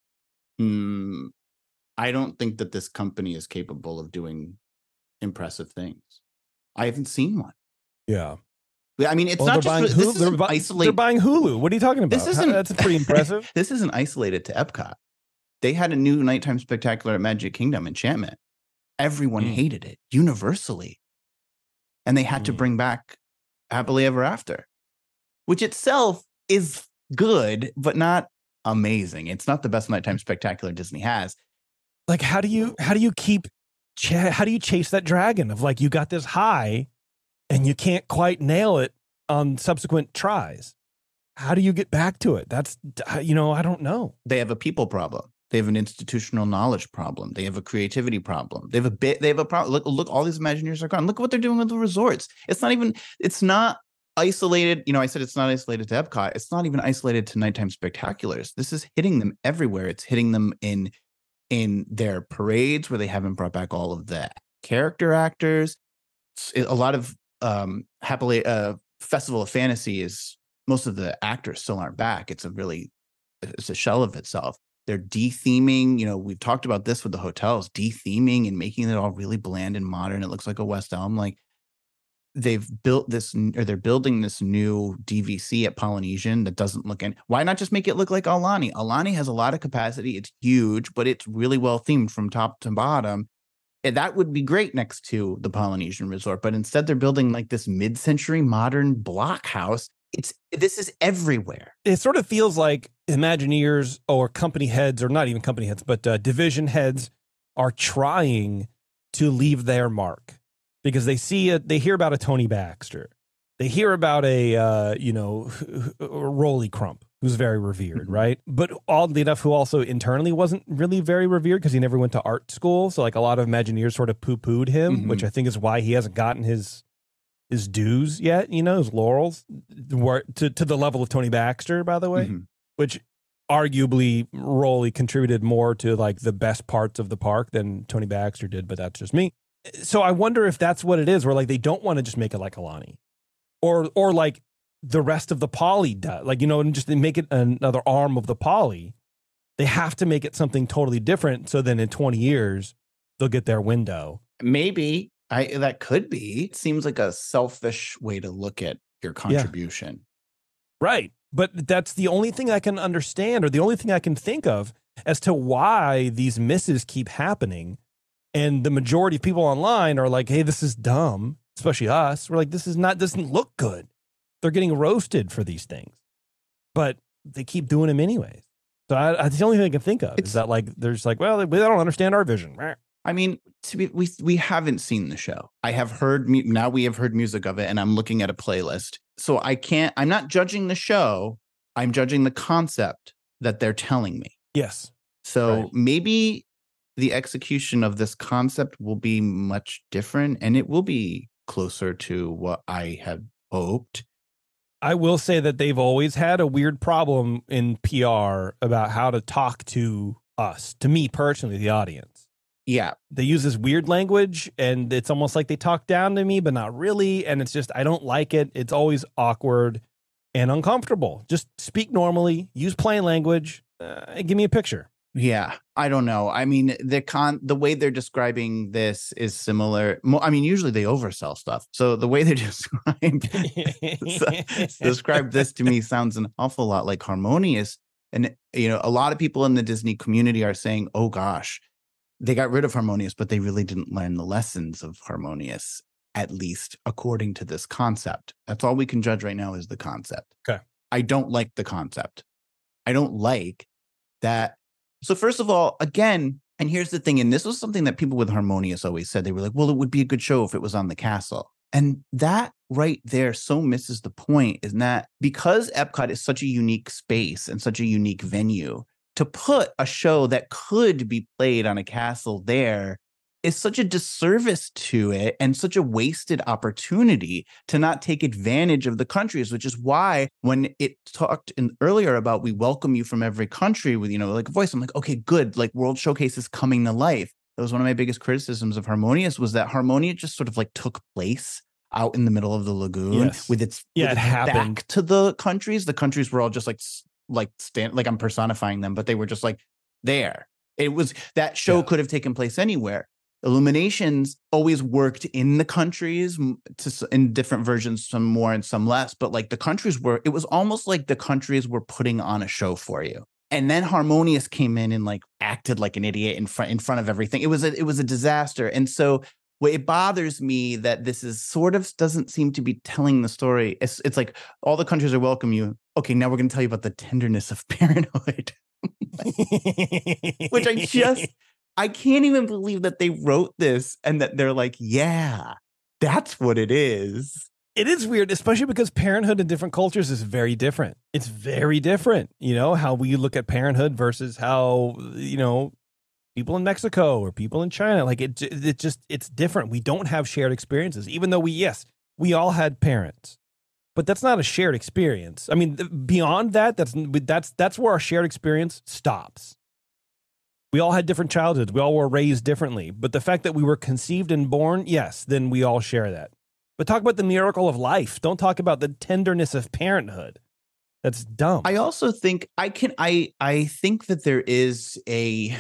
[SPEAKER 3] Mm, I don't think that this company is capable of doing impressive things. I haven't seen one.
[SPEAKER 2] Yeah.
[SPEAKER 3] I mean, it's
[SPEAKER 2] Well,
[SPEAKER 3] not
[SPEAKER 2] they're
[SPEAKER 3] just
[SPEAKER 2] buying
[SPEAKER 3] for, this
[SPEAKER 2] Hulu. They're,
[SPEAKER 3] isn't
[SPEAKER 2] bu-
[SPEAKER 3] isolated.
[SPEAKER 2] they're buying Hulu. What are you talking about?
[SPEAKER 3] This isn't
[SPEAKER 2] That's pretty impressive.
[SPEAKER 3] This isn't isolated to Epcot. They had a new nighttime spectacular at Magic Kingdom, Enchantment. Everyone
[SPEAKER 2] Mm.
[SPEAKER 3] hated it universally, and they had to
[SPEAKER 2] Mm.
[SPEAKER 3] bring back Happily Ever After, which itself is good, but not amazing. It's not the best nighttime spectacular Disney has.
[SPEAKER 2] Like, how do you how do you keep ch- how do you chase that dragon of like you got this high and you can't quite nail it on subsequent tries? How do you get back to it? That's you know I don't know.
[SPEAKER 3] They have a people problem. They have an institutional knowledge problem. They have a creativity problem. They have a bit. They have a problem. Look, look, all these Imagineers are gone. Look at what they're doing with the resorts. It's not even. It's not isolated. You know, I said it's not isolated to Epcot. It's not even isolated to nighttime spectaculars. This is hitting them everywhere. It's hitting them in in their parades where they haven't brought back all of the character actors. It's, a lot of um, happily uh, Festival of Fantasy is most of the actors still aren't back. It's a really it's a shell of itself. They're de-theming, you know, we've talked about this with the hotels, de-theming and making it all really bland and modern. It looks like a West Elm. Like they've built this, or they're building this new D V C at Polynesian that doesn't look in. Why not just make it look like Aulani? Aulani has a lot of capacity. It's huge, but it's really well themed from top to bottom. And that would be great next to the Polynesian Resort. But instead, they're building like this mid-century modern block house. It's this is everywhere.
[SPEAKER 2] It sort of feels like Imagineers or company heads, or not even company heads, but uh, division heads are trying to leave their mark because they see it. They hear about a Tony Baxter. They hear about a, uh, you know, Rolly Crump, who's very revered,
[SPEAKER 3] Mm-hmm.
[SPEAKER 2] right? But oddly enough, who also internally wasn't really very revered because he never went to art school. So like a lot of Imagineers sort of poo-pooed him,
[SPEAKER 3] Mm-hmm.
[SPEAKER 2] which I think is why he hasn't gotten his his dues yet, you know, his laurels, were to, to the level of Tony Baxter, by the way,
[SPEAKER 3] Mm-hmm.
[SPEAKER 2] which arguably Rolly contributed more to like the best parts of the park than Tony Baxter did, but that's just me. So I wonder if that's what it is, where like they don't want to just make it like Aulani. Or or like the rest of the Poly does, like, you know, and just make it another arm of the Poly. They have to make it something totally different, so then in twenty years they'll get their window.
[SPEAKER 3] Maybe I that could be. It seems like a selfish way to look at your contribution.
[SPEAKER 2] Right. But that's the only thing I can understand, or the only thing I can think of as to why these misses keep happening. And the majority of people online are like, hey, this is dumb, especially us. We're like, this is not, doesn't look good. They're getting roasted for these things, but they keep doing them anyways. So I, that's the only thing I can think of
[SPEAKER 3] It's-
[SPEAKER 2] is that like, there's like, well, they, they don't understand our vision.
[SPEAKER 3] I mean, to be, we we haven't seen the show. I have heard mu- now we have heard music of it, and I'm looking at a playlist. So I can't. I'm not judging the show. I'm judging the concept that they're telling me.
[SPEAKER 2] Yes.
[SPEAKER 3] So
[SPEAKER 2] Right.
[SPEAKER 3] maybe the execution of this concept will be much different, and it will be closer to what I had hoped.
[SPEAKER 2] I will say that they've always had a weird problem in P R about how to talk to us, to me personally, the audience.
[SPEAKER 3] Yeah,
[SPEAKER 2] They use this weird language, and it's almost like they talk down to me, but not really. And it's just, I don't like it. It's always awkward and uncomfortable. Just speak normally, use plain language, uh, give me a picture.
[SPEAKER 3] yeah. I don't know. I mean, the con the way they're describing this is similar. Mo- I mean, usually they oversell stuff. So the way they describe describe this to me sounds an awful lot like Harmonious. And you know, a lot of people in the Disney community are saying, "Oh gosh, they got rid of Harmonious, but they really didn't learn the lessons of Harmonious." at least according to this concept. That's all we can judge right now is the concept.
[SPEAKER 2] Okay.
[SPEAKER 3] I don't like the concept. I don't like that. So first of all, again, and here's the thing, and this was something that people with Harmonious always said. They were like, well, it would be a good show if it was on the castle. And that right there so misses the point, is that because Epcot is such a unique space and such a unique venue, to put a show that could be played on a castle there is such a disservice to it and such a wasted opportunity to not take advantage of the countries, which is why when it talked in earlier about we welcome you from every country with, you know, like a voice, I'm like, okay, good. Like World Showcase is coming to life. That was one of my biggest criticisms of Harmonious, was that Harmonia just sort of like took place out in the middle of the lagoon
[SPEAKER 2] yes.
[SPEAKER 3] with its,
[SPEAKER 2] yeah,
[SPEAKER 3] with
[SPEAKER 2] it
[SPEAKER 3] its
[SPEAKER 2] happened.
[SPEAKER 3] back to the countries. The countries were all just like, like stand, like I'm personifying them, but they were just like there. It was, that show
[SPEAKER 2] yeah.
[SPEAKER 3] could have taken place anywhere. Illuminations always worked in the countries to, in different versions, some more and some less, but like the countries were, it was almost like the countries were putting on a show for you. And then Harmonious came in and like acted like an idiot in front in front of everything. It was a, it was a disaster. And so well, it bothers me that this is sort of doesn't seem to be telling the story. It's it's like all the countries are welcome you. Okay, now we're going to tell you about the tenderness of parenthood, which I just I can't even believe that they wrote this and that they're like, yeah, that's what it is.
[SPEAKER 2] It is weird, especially because parenthood in different cultures is very different. It's very different, you know, how we look at parenthood versus how, you know, people in Mexico or people in China, like it, it just, it's different. We don't have shared experiences, even though we, yes, we all had parents, but that's not a shared experience. I mean, beyond that, that's, that's, that's where our shared experience stops. We all had different childhoods. We all were raised differently, but the fact that we were conceived and born, yes, then we all share that. But talk about the miracle of life. Don't talk about the tenderness of parenthood. That's dumb.
[SPEAKER 3] I also think I can I I think that there is a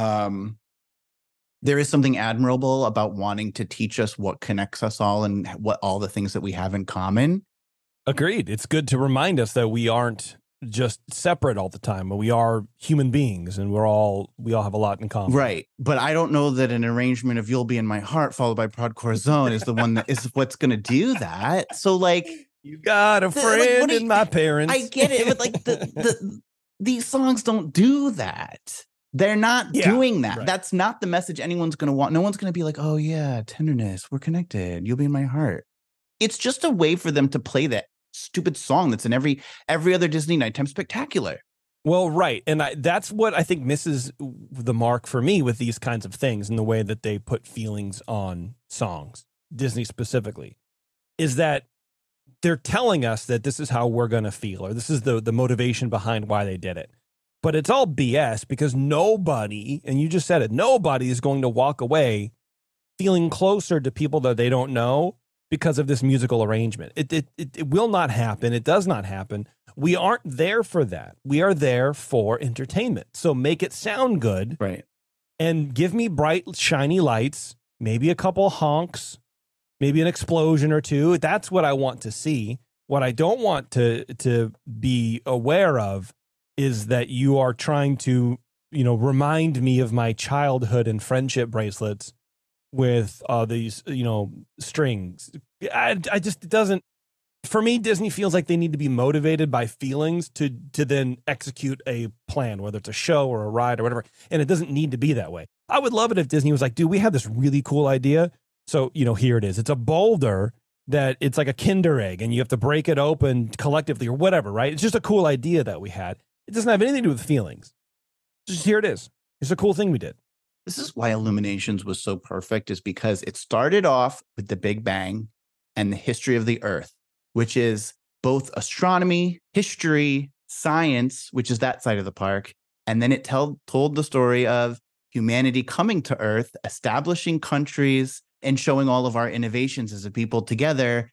[SPEAKER 3] um there is something admirable about wanting to teach us what connects us all and what all the things that we have in common.
[SPEAKER 2] Agreed. It's good to remind us that we aren't just separate all the time, but we are human beings and we're all we all have a lot in common.
[SPEAKER 3] Right. But I don't know that an arrangement of You'll Be in My Heart followed by Prod Corazon is the one that is what's going to do that. So like
[SPEAKER 2] you got a friend
[SPEAKER 3] like,
[SPEAKER 2] in
[SPEAKER 3] you,
[SPEAKER 2] my parents.
[SPEAKER 3] I get it, but like the the these songs don't do that. They're not
[SPEAKER 2] yeah,
[SPEAKER 3] doing that.
[SPEAKER 2] Right.
[SPEAKER 3] That's not the message anyone's going to want. No one's going to be like, "Oh yeah, tenderness, we're connected. You'll be in my heart." It's just a way for them to play that stupid song that's in every every other Disney Nighttime Spectacular.
[SPEAKER 2] Well, right. And I, that's what I think misses the mark for me with these kinds of things and the way that they put feelings on songs, Disney specifically, is that they're telling us that this is how we're going to feel, or this is the, the motivation behind why they did it. But it's all B S because nobody, and you just said it, nobody is going to walk away feeling closer to people that they don't know because of this musical arrangement. It, it it it will not happen. It does not happen. We aren't there for that. We are there for entertainment. So make it sound good.
[SPEAKER 3] Right.
[SPEAKER 2] And give me bright, shiny lights, maybe a couple honks, maybe an explosion or two. That's what I want to see. What I don't want to to be aware of is that you are trying to, you know, remind me of my childhood and friendship bracelets with uh, these, you know, strings. I, I just, it doesn't, for me, Disney feels like they need to be motivated by feelings to to then execute a plan, whether it's a show or a ride or whatever. And it doesn't need to be that way. I would love it if Disney was like, dude, we have this really cool idea. So, you know, here it is. It's a boulder that it's like a Kinder egg and you have to break it open collectively or whatever, right? It's just a cool idea that we had. It doesn't have anything to do with feelings. Just here it is. It's a cool thing we did.
[SPEAKER 3] This is why Illuminations was so perfect, is because it started off with the Big Bang and the history of the Earth, which is both astronomy, history, science, which is that side of the park. And then it tell, told the story of humanity coming to Earth, establishing countries, and showing all of our innovations as a people together.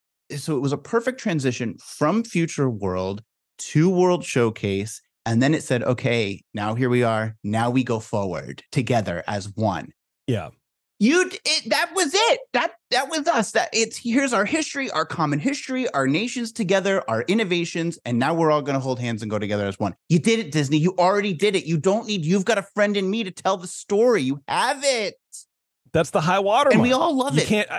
[SPEAKER 3] So it was a perfect transition from Future World to World Showcase. And then it said, okay, now here we are. Now we go forward together as one.
[SPEAKER 2] Yeah.
[SPEAKER 3] You it, that was it. That that was us. That it's here's our history, our common history, our nations together, our innovations, and now we're all going to hold hands and go together as one. You did it, Disney. You already did it. You don't need. You've got a friend in me to tell the story. You have it.
[SPEAKER 2] That's the high water
[SPEAKER 3] And
[SPEAKER 2] mark.
[SPEAKER 3] we all love
[SPEAKER 2] you
[SPEAKER 3] it.
[SPEAKER 2] Can't, I,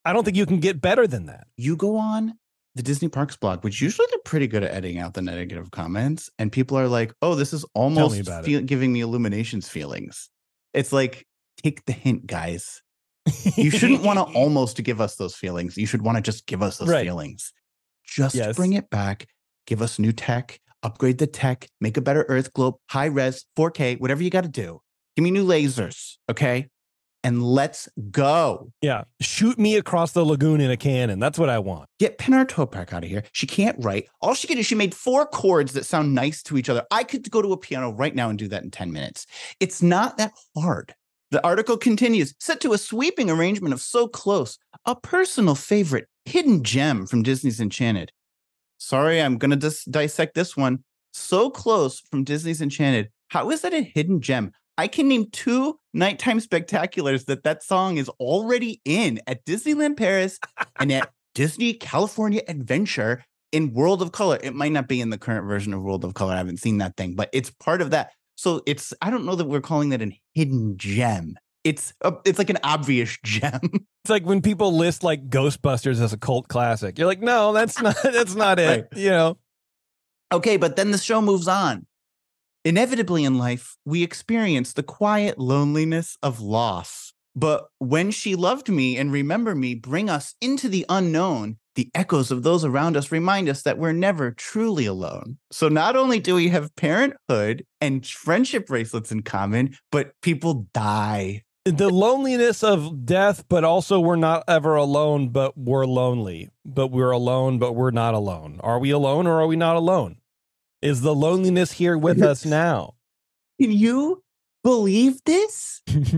[SPEAKER 2] I don't think you can get better than that.
[SPEAKER 3] You go on the Disney Parks blog, which usually they're pretty good at editing out the negative comments, and people are like, "Oh, this is almost
[SPEAKER 2] me about
[SPEAKER 3] feel-
[SPEAKER 2] it.
[SPEAKER 3] giving me Illuminations feelings." It's like, take the hint, guys. You shouldn't want to almost give us those feelings. You should want to just give us those
[SPEAKER 2] Right.
[SPEAKER 3] feelings. Just
[SPEAKER 2] Yes.
[SPEAKER 3] bring it back. Give us new tech. Upgrade the tech. Make a better Earth globe. High res, four K, whatever you got to do. Give me new lasers, okay? And let's go.
[SPEAKER 2] Yeah. Shoot me across the lagoon in a cannon. That's what I want.
[SPEAKER 3] Get Pinar Toprak out of here. She can't write. All she did is she made four chords that sound nice to each other. I could go to a piano right now and do that in ten minutes. It's not that hard. The article continues, set to a sweeping arrangement of So Close, a personal favorite, hidden gem from Disney's Enchanted. Sorry, I'm going to dis- dissect this one. So Close from Disney's Enchanted. How is that a hidden gem? I can name two nighttime spectaculars that that song is already in at Disneyland Paris and at Disney California Adventure in World of Color. It might not be in the current version of World of Color. I haven't seen that thing, but it's part of that. So it's, I don't know that we're calling that a hidden gem. It's a, it's like an obvious gem.
[SPEAKER 2] It's like when people list like Ghostbusters as a cult classic. You're like, no, that's not that's not it.
[SPEAKER 3] Right.
[SPEAKER 2] You know.
[SPEAKER 3] Okay, but then the show moves on. Inevitably in life, we experience the quiet loneliness of loss. But when She Loved Me and Remember Me bring us into the unknown, the echoes of those around us remind us that we're never truly alone. So not only do we have parenthood and friendship bracelets in common, but people die.
[SPEAKER 2] The loneliness of death, but also we're not ever alone, but we're lonely. But we're alone, but we're not alone. Are we alone or are we not alone? Is the loneliness here with us now?
[SPEAKER 3] Can you believe this?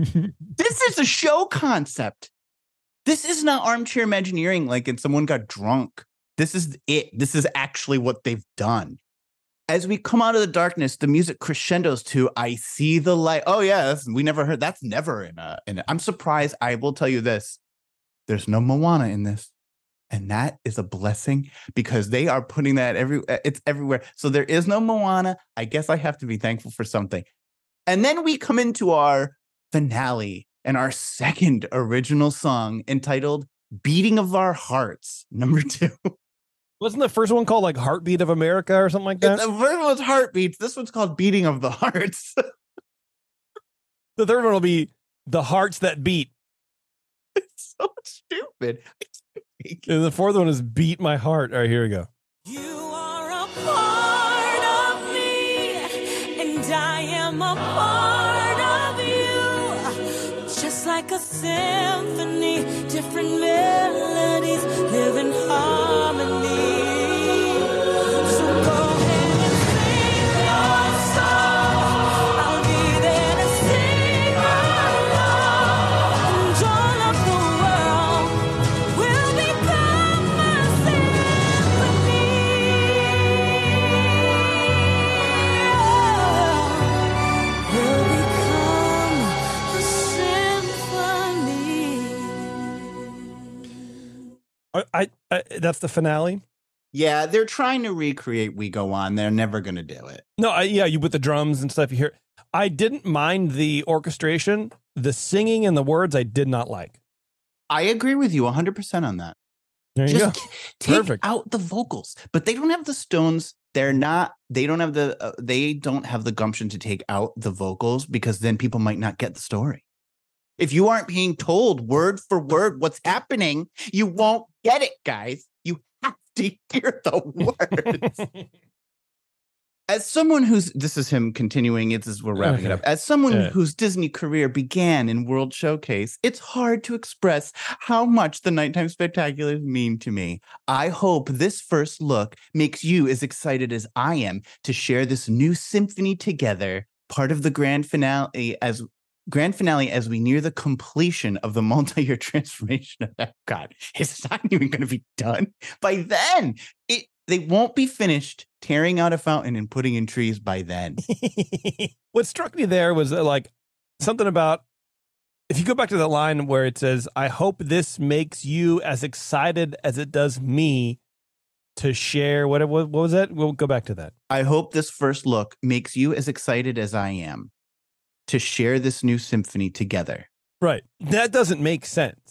[SPEAKER 3] This is a show concept. This is not armchair Imagineering like and someone got drunk. This is it. This is actually what they've done. As we come out of the darkness, the music crescendos to I See the Light. Oh, yeah, that's, we never heard. That's never in a, in a. I'm surprised. I will tell you this. There's no Moana in this. And that is a blessing because they are putting that every, it's everywhere. So there is no Moana. I guess I have to be thankful for something. And then we come into our finale and our second original song entitled Beating of Our Hearts, number two.
[SPEAKER 2] Wasn't the first one called like Heartbeat of America or something like that?
[SPEAKER 3] The first one's Heartbeats. This one's called Beating of the Hearts.
[SPEAKER 2] The third one will be The Hearts That Beat.
[SPEAKER 3] It's so stupid.
[SPEAKER 2] And the fourth one is Beat My Heart. All right, here we go.
[SPEAKER 4] You are a part of me, and I am a part of you. Just like a symphony, different melodies live in harmony. So go ahead and sing your song. I'll be there to sing along. And all of the world will become a symphony. Will become a symphony.
[SPEAKER 2] I, I, I that's the finale.
[SPEAKER 3] Yeah, they're trying to recreate We Go On. They're never going to do it.
[SPEAKER 2] No, I, yeah, you with the drums and stuff. You hear. I didn't mind the orchestration, the singing, and the words. I did not like.
[SPEAKER 3] I agree with you one hundred percent on that.
[SPEAKER 2] There you
[SPEAKER 3] Just
[SPEAKER 2] go.
[SPEAKER 3] k- take
[SPEAKER 2] Perfect.
[SPEAKER 3] out the vocals, but they don't have the stones. They're not. They don't have the. Uh, they don't have the gumption to take out the vocals because then people might not get the story. If you aren't being told word for word what's happening, you won't get it, guys. You have to hear the words. As someone who's, this is him continuing, it's as we're wrapping it
[SPEAKER 2] Okay.
[SPEAKER 3] up. As someone
[SPEAKER 2] Yeah.
[SPEAKER 3] whose Disney career began in World Showcase, it's hard to express how much the Nighttime Spectaculars mean to me. I hope this first look makes you as excited as I am to share this new symphony together, part of the grand finale as grand finale as we near the completion of the multi-year transformation of Epcot. It's not even going to be done by then. It they won't be finished tearing out a fountain and putting in trees by then.
[SPEAKER 2] What struck me there was uh, like something about if you go back to the line where it says, I hope this makes you as excited as it does me to share. What, what, what was that? We'll go back to that.
[SPEAKER 3] I hope this first look makes you as excited as I am to share this new symphony together.
[SPEAKER 2] Right. That doesn't make sense.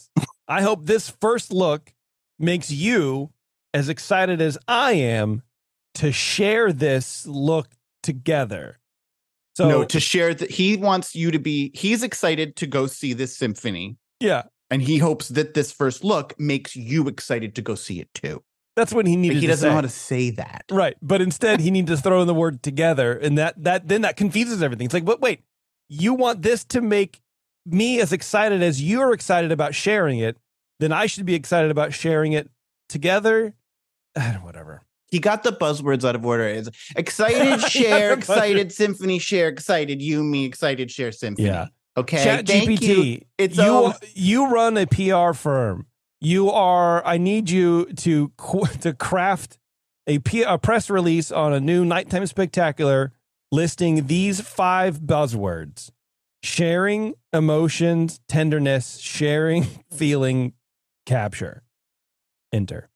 [SPEAKER 2] I hope this first look makes you as excited as I am to share this look together. So
[SPEAKER 3] no, to share that he wants you to be, he's excited to go see this symphony.
[SPEAKER 2] Yeah.
[SPEAKER 3] And he hopes that this first look makes you excited to go see it too.
[SPEAKER 2] That's what he needed
[SPEAKER 3] But he
[SPEAKER 2] to
[SPEAKER 3] doesn't
[SPEAKER 2] say.
[SPEAKER 3] know how to say that.
[SPEAKER 2] Right. But instead he needs to throw in the word together, and that that then that confuses everything. It's like, but wait, you want this to make me as excited as you're excited about sharing it, then I should be excited about sharing it together. Whatever.
[SPEAKER 3] He got the buzzwords out of order. It's excited, share,
[SPEAKER 2] Yeah,
[SPEAKER 3] excited, symphony, share, excited, you, me, excited, share, symphony.
[SPEAKER 2] Yeah.
[SPEAKER 3] Okay.
[SPEAKER 2] Chat
[SPEAKER 3] Thank
[SPEAKER 2] G P T.
[SPEAKER 3] you. It's
[SPEAKER 2] you,
[SPEAKER 3] all-
[SPEAKER 2] you run a P R firm. You are. I need you to qu- to craft a, P- a press release on a new nighttime spectacular listing these five buzzwords: sharing, emotions, tenderness, sharing, feeling, capture. Enter.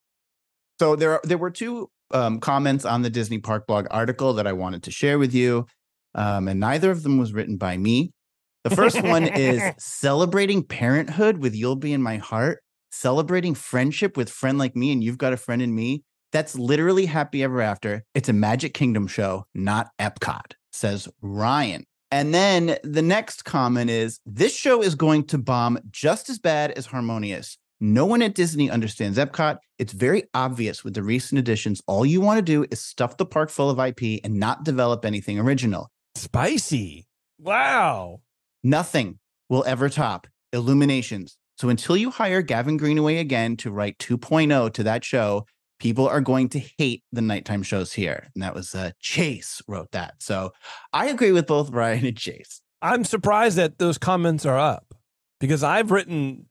[SPEAKER 3] So there, there were two um, comments on the Disney Park blog article that I wanted to share with you, um, and neither of them was written by me. The first one is celebrating parenthood with You'll Be in My Heart, celebrating friendship with Friend Like Me and You've Got a Friend in Me. That's literally Happy Ever After. It's a Magic Kingdom show, not Epcot, says Ryan. And then the next comment is, this show is going to bomb just as bad as Harmonious. No one at Disney understands Epcot. It's very obvious with the recent additions. All you want to do is stuff the park full of I P and not develop anything original.
[SPEAKER 2] Spicy. Wow.
[SPEAKER 3] Nothing will ever top Illuminations. So until you hire Gavin Greenaway again to write two point oh to that show, people are going to hate the nighttime shows here. And that was uh, Chase wrote that. So I agree with both Ryan and Chase.
[SPEAKER 2] I'm surprised that those comments are up because I've written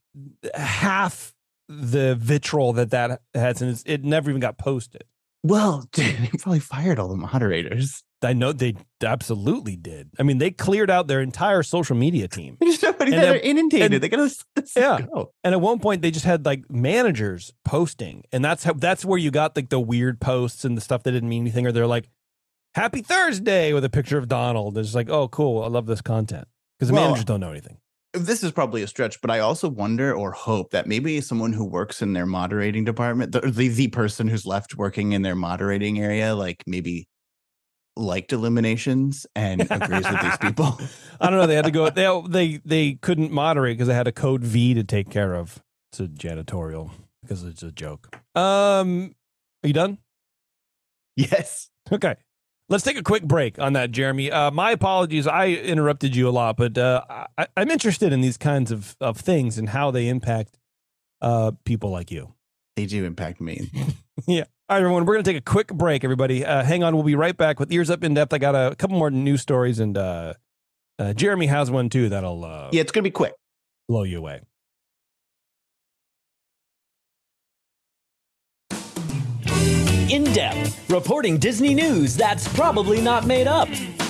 [SPEAKER 2] half the vitriol that that has, and it's, it never even got posted.
[SPEAKER 3] Well, they probably fired all the moderators.
[SPEAKER 2] I know they absolutely did. I mean, they cleared out their entire social media team.
[SPEAKER 3] There's nobody
[SPEAKER 2] And
[SPEAKER 3] that
[SPEAKER 2] then-
[SPEAKER 3] are inundated.
[SPEAKER 2] and-
[SPEAKER 3] They gotta let this
[SPEAKER 2] Yeah.
[SPEAKER 3] go.
[SPEAKER 2] And at one point, they just had like managers posting, and that's how that's where you got like the weird posts and the stuff that didn't mean anything, or they're like, "Happy Thursday" with a picture of Donald. It's like, oh, cool, I love this content because the
[SPEAKER 3] Well,
[SPEAKER 2] managers don't know anything.
[SPEAKER 3] This is probably a stretch, but I also wonder or hope that maybe someone who works in their moderating department, the the, the person who's left working in their moderating area, like maybe liked Illuminations and agrees with these people.
[SPEAKER 2] I don't know. They had to go. They they they couldn't moderate because they had a code V to take care of. It's a janitorial because it's a joke. Um, are you done?
[SPEAKER 3] Yes.
[SPEAKER 2] Okay. Let's take a quick break on that, Jeremy. Uh, my apologies. I interrupted you a lot, but uh, I, I'm interested in these kinds of, of things and how they impact uh, people like you.
[SPEAKER 3] They do impact me.
[SPEAKER 2] Yeah. All right, everyone. We're going to take a quick break, everybody. Uh, hang on. We'll be right back with Ears Up in Depth. I got a couple more news stories, and uh, uh, Jeremy has one, too, that'll uh,
[SPEAKER 3] Yeah, it's going to be quick.
[SPEAKER 2] blow you away.
[SPEAKER 5] In Depth, reporting Disney news that's probably not made up.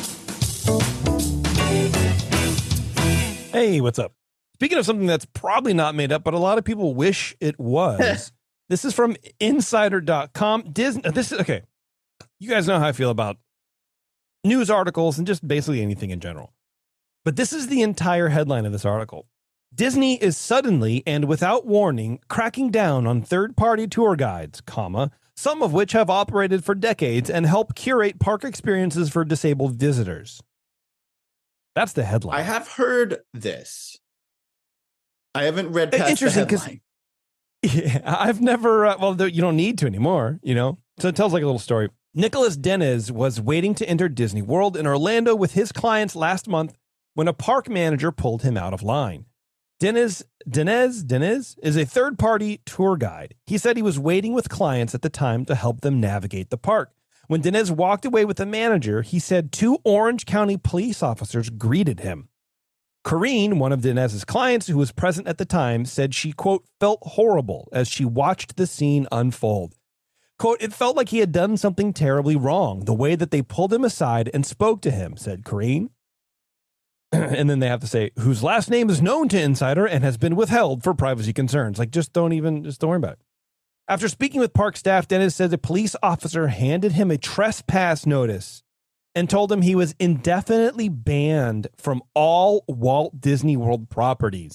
[SPEAKER 2] Hey, what's up? Speaking of something that's probably not made up, but a lot of people wish it was. This is from insider dot com. Disney. This is okay. You guys know how I feel about news articles and just basically anything in general. But this is the entire headline of this article. Disney is suddenly and without warning cracking down on third-party tour guides, comma, some of which have operated for decades and help curate park experiences for disabled visitors. That's the headline.
[SPEAKER 3] I have heard this. I haven't read past
[SPEAKER 2] Interesting,
[SPEAKER 3] the
[SPEAKER 2] 'cause-
[SPEAKER 3] headline.
[SPEAKER 2] Yeah, I've never, uh, well, you don't need to anymore, you know? So it tells like a little story. Nicholas Denez was waiting to enter Disney World in Orlando with his clients last month when a park manager pulled him out of line. Denez, Denez, Denez is a third-party tour guide. He said he was waiting with clients at the time to help them navigate the park. When Denez walked away with the manager, he said two Orange County police officers greeted him. Corrine, one of Denez's clients who was present at the time, said she, quote, felt horrible as she watched the scene unfold. Quote, it felt like he had done something terribly wrong, the way that they pulled him aside and spoke to him, said Corrine. And then they have to say, whose last name is known to Insider and has been withheld for privacy concerns. Like, just don't even, just don't worry about it. After speaking with park staff, Denez said a police officer handed him a trespass notice and told him he was indefinitely banned from all Walt Disney World properties.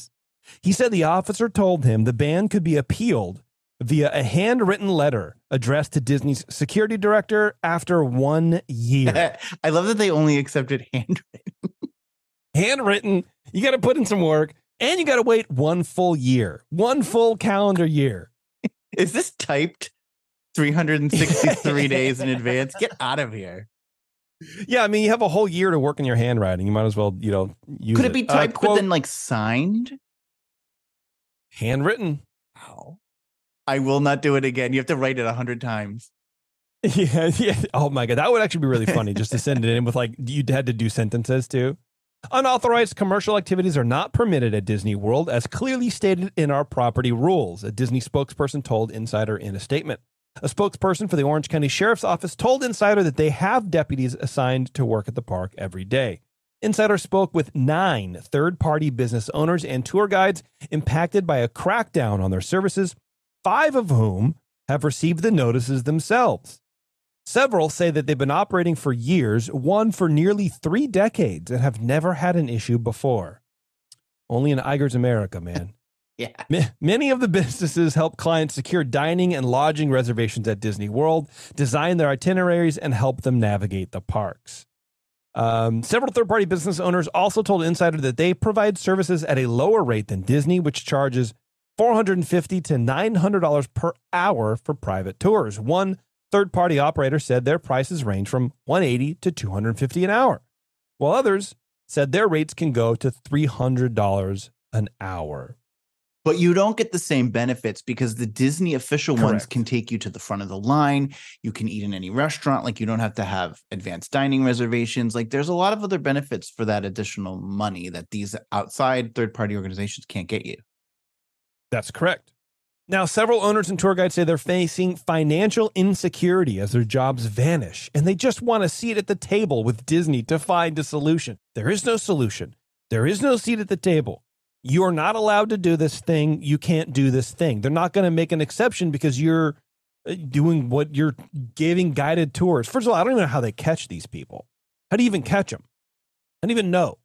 [SPEAKER 2] He said the officer told him the ban could be appealed via a handwritten letter addressed to Disney's security director after one year.
[SPEAKER 3] I love that they only accepted handwritten.
[SPEAKER 2] Handwritten, you got to put in some work, and you got to wait one full year, one full calendar year.
[SPEAKER 3] Is this typed three hundred sixty-three days in advance? Get out of here.
[SPEAKER 2] Yeah, I mean, you have a whole year to work on your handwriting. You might as well, you know, use
[SPEAKER 3] Could it be typed,
[SPEAKER 2] uh, quote,
[SPEAKER 3] but then like signed?
[SPEAKER 2] Handwritten.
[SPEAKER 3] Wow. I will not do it again. You have to write it a hundred times.
[SPEAKER 2] Yeah, yeah. Oh my God. That would actually be really funny just to send it in with like, you had to do sentences too. Unauthorized commercial activities are not permitted at Disney World, as clearly stated in our property rules, a Disney spokesperson told Insider in a statement. A spokesperson for the Orange County Sheriff's Office told Insider that they have deputies assigned to work at the park every day. Insider spoke with nine third-party business owners and tour guides impacted by a crackdown on their services, five of whom have received the notices themselves. Several say that they've been operating for years, one for nearly three decades, and have never had an issue before. Only in Iger's America, man.
[SPEAKER 3] Yeah.
[SPEAKER 2] M- many of the businesses help clients secure dining and lodging reservations at Disney World, design their itineraries, and help them navigate the parks. Um, several third-party business owners also told Insider that they provide services at a lower rate than Disney, which charges four hundred fifty dollars to nine hundred dollars per hour for private tours. One third-party operator said their prices range from one hundred eighty dollars to two hundred fifty dollars an hour, while others said their rates can go to three hundred dollars an hour.
[SPEAKER 3] But you don't get the same benefits because the Disney official ones
[SPEAKER 2] Correct.
[SPEAKER 3] can take you to the front of the line. You can eat in any restaurant. Like, you don't have to have advanced dining reservations. Like, there's a lot of other benefits for that additional money that these outside third-party organizations can't get you.
[SPEAKER 2] That's correct. Now, several owners and tour guides say they're facing financial insecurity as their jobs vanish, and they just want a seat at the table with Disney to find a solution. There is no solution. There is no seat at the table. You are not allowed to do this thing. You can't do this thing. They're not going to make an exception because you're doing what you're giving guided tours. First of all, I don't even know how they catch these people. How do you even catch them? I don't even know.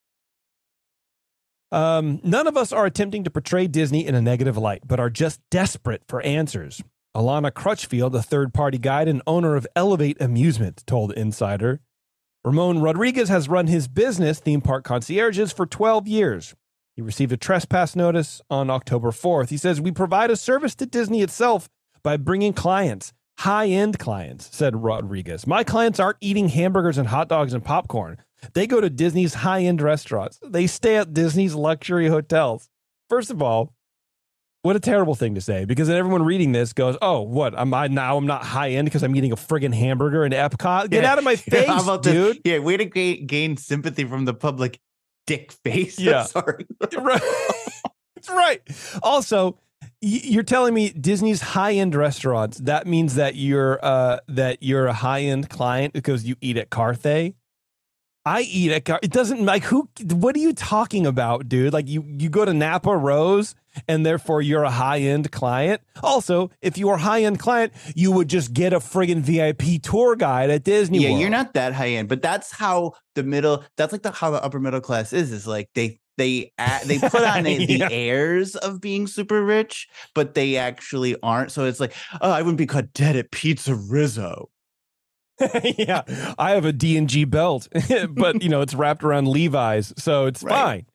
[SPEAKER 2] Um, none of us are attempting to portray Disney in a negative light, but are just desperate for answers. Alana Crutchfield, a third-party guide and owner of Elevate Amusement, told Insider. Ramon Rodriguez has run his business, Theme Park Concierges, for twelve years. He received a trespass notice on October fourth. He says, "We provide a service to Disney itself by bringing clients, high-end clients," said Rodriguez. "My clients aren't eating hamburgers and hot dogs and popcorn. They go to Disney's high-end restaurants. They stay at Disney's luxury hotels." First of all, what a terrible thing to say, because then everyone reading this goes, "Oh, what? Am I now? I'm not high-end because I'm eating a friggin' hamburger in Epcot? Get
[SPEAKER 3] Yeah.
[SPEAKER 2] out of my face,
[SPEAKER 3] How about
[SPEAKER 2] dude."
[SPEAKER 3] This? Yeah, way to gain, gain sympathy from the public. Dick face.
[SPEAKER 2] Yeah.
[SPEAKER 3] Sorry.
[SPEAKER 2] Right. That's right. Also, y- you're telling me Disney's high-end restaurants, that means that you're uh that you're a high-end client because you eat at Carthay? I eat at Car- it doesn't like who what are you talking about, dude? Like you you go to Napa Rose and therefore you're a high-end client. Also, if you are a high-end client, you would just get a friggin' V I P tour guide at Disney
[SPEAKER 3] Yeah,
[SPEAKER 2] World.
[SPEAKER 3] you're not that high end, but that's how the middle. That's like the how the upper middle class is. Is like they they add, they put on a,
[SPEAKER 2] Yeah.
[SPEAKER 3] the airs of being super rich, but they actually aren't. So it's like, oh, I wouldn't be caught dead at Pizza Rizzo.
[SPEAKER 2] Yeah, I have a D and G belt, but you know, it's wrapped around Levi's, so it's
[SPEAKER 3] Right.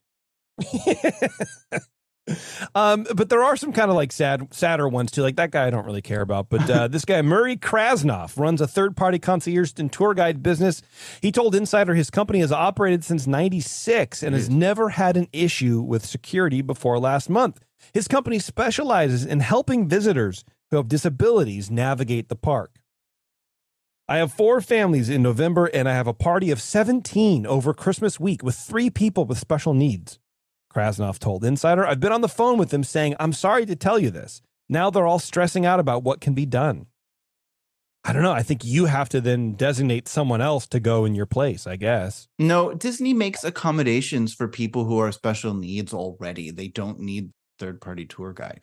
[SPEAKER 2] fine. um, but there are some kind of like sad, sadder ones too. Like that guy I don't really care about, but uh, this guy, Murray Krasnoff, runs a third-party concierge and tour guide business. He told Insider his company has operated since ninety-six and has never had an issue with security before last month. His company specializes in helping visitors who have disabilities navigate the park. "I have four families in November, and I have a party of seventeen over Christmas week with three people with special needs," Krasnoff told Insider. "I've been on the phone with them saying, I'm sorry to tell you this. Now they're all stressing out about what can be done." I don't know. I think you have to then designate someone else to go in your place, I guess.
[SPEAKER 3] No, Disney makes accommodations for people who are special needs already. They don't need third party tour guide.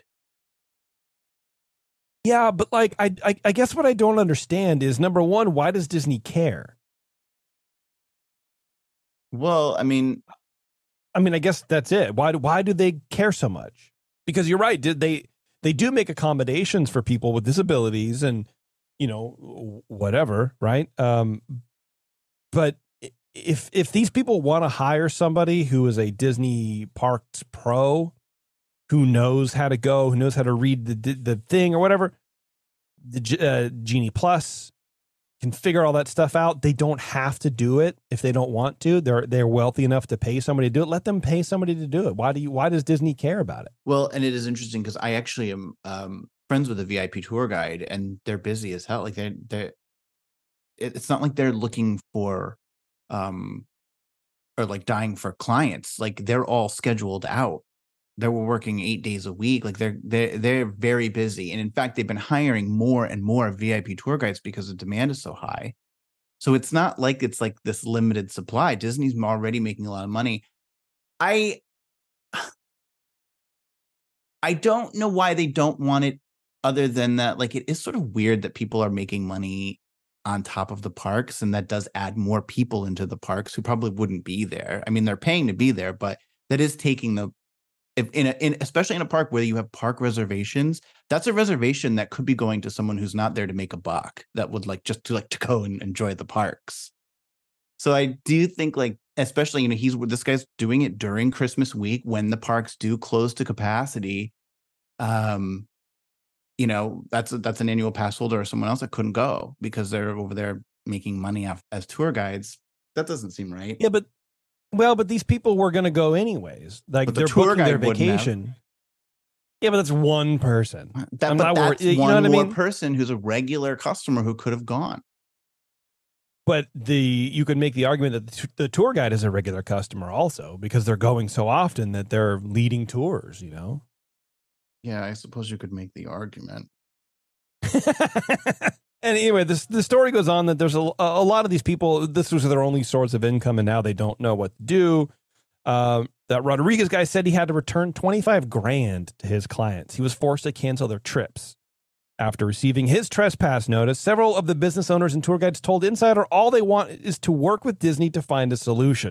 [SPEAKER 2] Yeah, but like, I, I, I guess what I don't understand is, number one, why does Disney care?
[SPEAKER 3] Well, I mean,
[SPEAKER 2] I mean, I guess that's it. Why do why do they care so much? Because you're right. Did they they do make accommodations for people with disabilities and, you know, whatever, right? Um, but if if these people want to hire somebody who is a Disney Parks pro, who knows how to go, who knows how to read the the thing or whatever, the uh, Genie Plus can figure all that stuff out. They don't have to do it if they don't want to. They're they're wealthy enough to pay somebody to do it. Let them pay somebody to do it. Why do you? Why does Disney care about it?
[SPEAKER 3] Well, and it is interesting because I actually am um, friends with a V I P tour guide, and they're busy as hell. Like they they, it's not like they're looking for, um, or like dying for clients. Like they're all scheduled out. They were working eight days a week. Like they're they're they're very busy, and in fact, they've been hiring more and more V I P tour guides because the demand is so high. So it's not like it's like this limited supply. Disney's already making a lot of money. I I don't know why they don't want it, other than that, like it is sort of weird that people are making money on top of the parks, and that does add more people into the parks who probably wouldn't be there. I mean, they're paying to be there, but that is taking the If in, a, in especially in a park where you have park reservations, that's a reservation that could be going to someone who's not there to make a buck, that would like just to like to go and enjoy the parks. So I do think, like, especially, you know, he's this guy's doing it during Christmas week when the parks do close to capacity. Um, you know, that's that's an annual pass holder or someone else that couldn't go because they're over there making money off, as tour guides. That doesn't seem right.
[SPEAKER 2] Yeah, but. Well, but these people were going to go anyways. Like
[SPEAKER 3] But the
[SPEAKER 2] they're
[SPEAKER 3] tour
[SPEAKER 2] booking their
[SPEAKER 3] guide wouldn't have.
[SPEAKER 2] vacation. Yeah, but that's one person.
[SPEAKER 3] That,
[SPEAKER 2] I'm
[SPEAKER 3] but
[SPEAKER 2] not worried.
[SPEAKER 3] that's
[SPEAKER 2] You know
[SPEAKER 3] one
[SPEAKER 2] what I
[SPEAKER 3] more
[SPEAKER 2] mean?
[SPEAKER 3] person who's a regular customer who could have gone.
[SPEAKER 2] But the you could make the argument that the, t- the tour guide is a regular customer also, because they're going so often that they're leading tours, you know?
[SPEAKER 3] Yeah, I suppose you could make the argument.
[SPEAKER 2] And anyway, this the story goes on that there's a, a lot of these people, this was their only source of income, and now they don't know what to do. Um, that Rodriguez guy said he had to return twenty-five grand to his clients. He was forced to cancel their trips. After receiving his trespass notice, several of the business owners and tour guides told Insider all they want is to work with Disney to find a solution.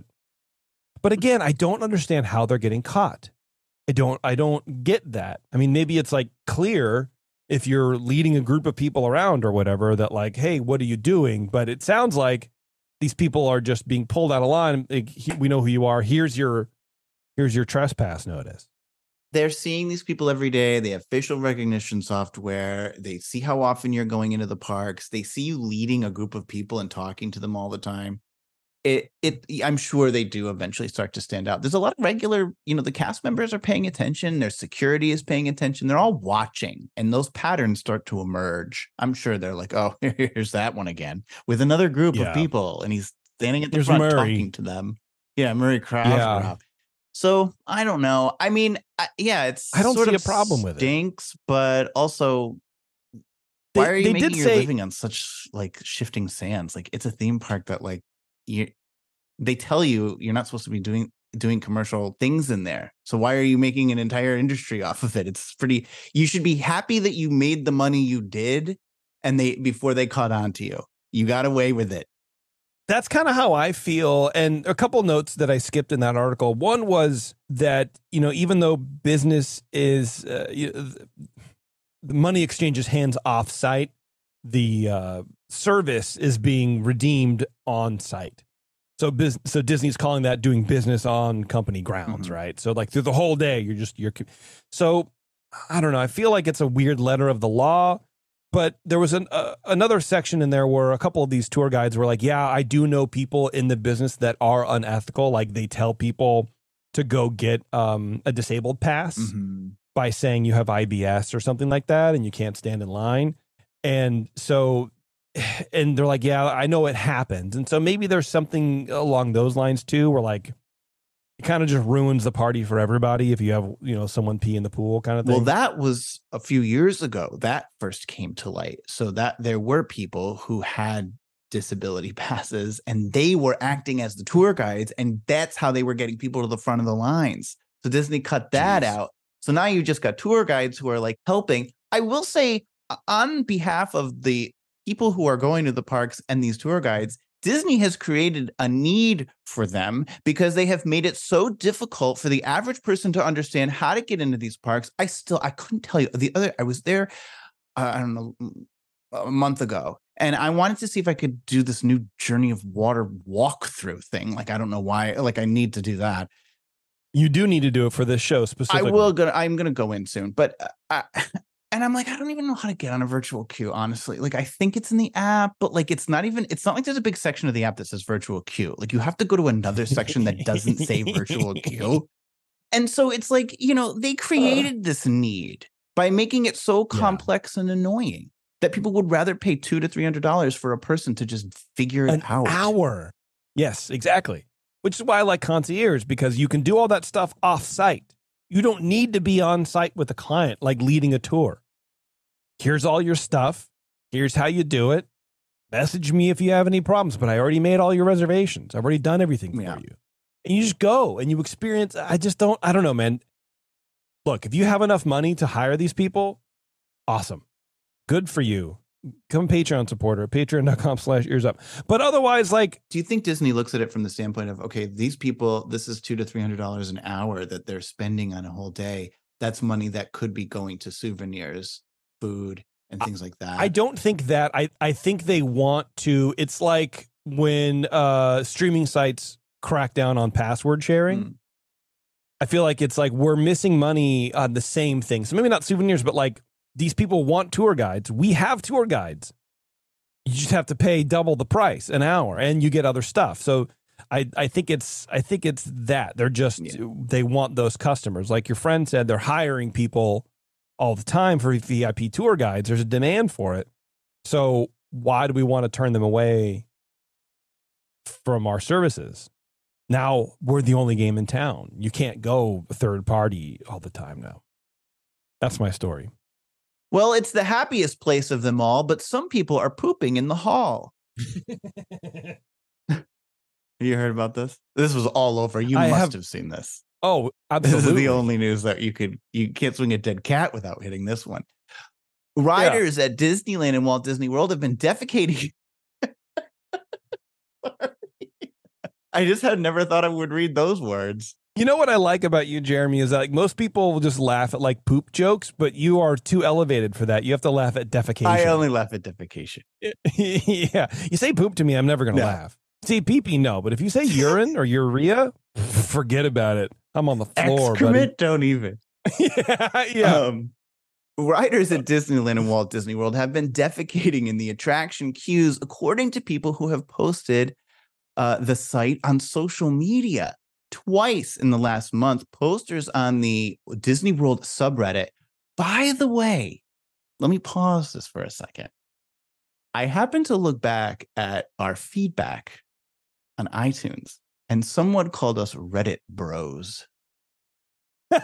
[SPEAKER 2] But again, I don't understand how they're getting caught. I don't, I don't get that. I mean, maybe it's like clear if you're leading a group of people around or whatever that like, hey, what are you doing? But it sounds like these people are just being pulled out of line. Like, we know who you are. Here's your, here's your trespass notice.
[SPEAKER 3] They're seeing these people every day. They have facial recognition software. They see how often you're going into the parks. They see you leading a group of people and talking to them all the time. It, it, I'm sure they do eventually start to stand out. There's a lot of regular, you know, the cast members are paying attention. Their security is paying attention. They're all watching, and those patterns start to emerge. I'm sure they're like, oh, here's that one again with another group
[SPEAKER 2] Yeah.
[SPEAKER 3] of people, and he's standing at the
[SPEAKER 2] Here's
[SPEAKER 3] front
[SPEAKER 2] Murray.
[SPEAKER 3] talking to them. Yeah, Murray Krause.
[SPEAKER 2] Yeah.
[SPEAKER 3] So I don't know. I mean, I, yeah, it's
[SPEAKER 2] I don't
[SPEAKER 3] sort
[SPEAKER 2] see
[SPEAKER 3] of
[SPEAKER 2] a problem with it.
[SPEAKER 3] stinks, but also,
[SPEAKER 2] They-
[SPEAKER 3] why are you
[SPEAKER 2] they
[SPEAKER 3] making
[SPEAKER 2] did
[SPEAKER 3] your
[SPEAKER 2] say-
[SPEAKER 3] living on such like shifting sands? Like, it's a theme park that like you, they tell you you're not supposed to be doing doing commercial things in there. So why are you making an entire industry off of it? It's pretty. You should be happy that you made the money you did, and they before they caught on to you. You got away with it.
[SPEAKER 2] That's kind of how I feel. And a couple notes that I skipped in that article. One was that, you know, even though business is, uh, you know, the money exchanges hands off site, the uh, service is being redeemed on site. So, bus- so Disney's calling that doing business on company grounds,
[SPEAKER 3] Mhm.
[SPEAKER 2] right? So like through the whole day, you're just, you're, so I don't know. I feel like it's a weird letter of the law. But there was an, uh, another section in there where a couple of these tour guides were like, yeah, I do know people in the business that are unethical. Like they tell people to go get um, a disabled pass
[SPEAKER 3] Mm-hmm.
[SPEAKER 2] by saying you have I B S or something like that and you can't stand in line. And so, and they're like, yeah, I know it happened. And so maybe there's something along those lines too, where like, it kind of just ruins the party for everybody if you have, you know, someone pee in the pool kind of thing.
[SPEAKER 3] Well, that was a few years ago that first came to light. So that there were people who had disability passes and they were acting as the tour guides, and that's how they were getting people to the front of the lines. So Disney cut that
[SPEAKER 2] Jeez.
[SPEAKER 3] out. So now you just got tour guides who are like helping. I will say, on behalf of the people who are going to the parks and these tour guides, Disney has created a need for them because they have made it so difficult for the average person to understand how to get into these parks. I still, I couldn't tell you the other, I was there, uh, I don't know, a month ago, and I wanted to see if I could do this new Journey of Water walkthrough thing. Like, I don't know why, like I need to do that.
[SPEAKER 2] You do need to do it for this show specifically.
[SPEAKER 3] I will go, I'm going to go in soon, but uh, I, and I'm like, I don't even know how to get on a virtual queue, honestly. Like, I think it's in the app, but like, it's not even, it's not like there's a big section of the app that says virtual queue. Like, you have to go to another section that doesn't say virtual queue. And so it's like, you know, they created this need by making it so complex yeah. and annoying that people would rather pay two to three hundred dollars for a person to just figure it
[SPEAKER 2] An
[SPEAKER 3] out.
[SPEAKER 2] Hour. Yes, exactly. Which is why I like concierge, because you can do all that stuff off site. You don't need to be on site with a client, like leading a tour. Here's all your stuff. Here's how you do it. Message me if you have any problems, but I already made all your reservations. I've already done everything
[SPEAKER 3] yeah.
[SPEAKER 2] for you. And you just go and you experience. I just don't, I don't know, man. Look, if you have enough money to hire these people, awesome. Good for you. Become a Patreon supporter, patreon.com slash ears up. But otherwise, like,
[SPEAKER 3] do you think Disney looks at it from the standpoint of, okay, these people, this is two to three hundred dollars an hour that they're spending on a whole day. That's money that could be going to souvenirs, food, and things like that.
[SPEAKER 2] I don't think that. I, I think they want to. It's like when uh, streaming sites crack down on password sharing. Mm. I feel like it's like we're missing money on the same thing. So maybe not souvenirs, but like these people want tour guides. We have tour guides. You just have to pay double the price an hour and you get other stuff. So I, I think it's I think it's that. They're just yeah. they want those customers. Like your friend said, they're hiring people all the time for V I P tour guides. There's a demand for it. So why do we want to turn them away from our services? Now we're the only game in town. You can't go third party all the time now. That's my story.
[SPEAKER 3] Well, it's the happiest place of them all, but some people are pooping in the hall. You heard about this? This was all over. You
[SPEAKER 2] I
[SPEAKER 3] must
[SPEAKER 2] have,
[SPEAKER 3] have seen this.
[SPEAKER 2] Oh, absolutely.
[SPEAKER 3] This is the only news that you could, you can't swing a dead cat without hitting this one. Riders yeah. at Disneyland and Walt Disney World have been defecating. I just had never thought I would read those words.
[SPEAKER 2] You know what I like about you, Jeremy, is that like most people will just laugh at like poop jokes, but you are too elevated for that. You have to laugh at defecation.
[SPEAKER 3] I only laugh at defecation.
[SPEAKER 2] Yeah. You say poop to me, I'm never going to no. laugh. See, pee-pee, no. But if you say urine or urea, forget about it. I'm on the floor,
[SPEAKER 3] Excrement,
[SPEAKER 2] buddy.
[SPEAKER 3] Don't even.
[SPEAKER 2] yeah. yeah.
[SPEAKER 3] Um, riders at Disneyland and Walt Disney World have been defecating in the attraction queues, according to people who have posted uh, the site on social media. Twice in the last month, posters on the Disney World subreddit. By the way, let me pause this for a second. I happened to look back at our feedback on iTunes, and someone called us Reddit bros.
[SPEAKER 2] Oh,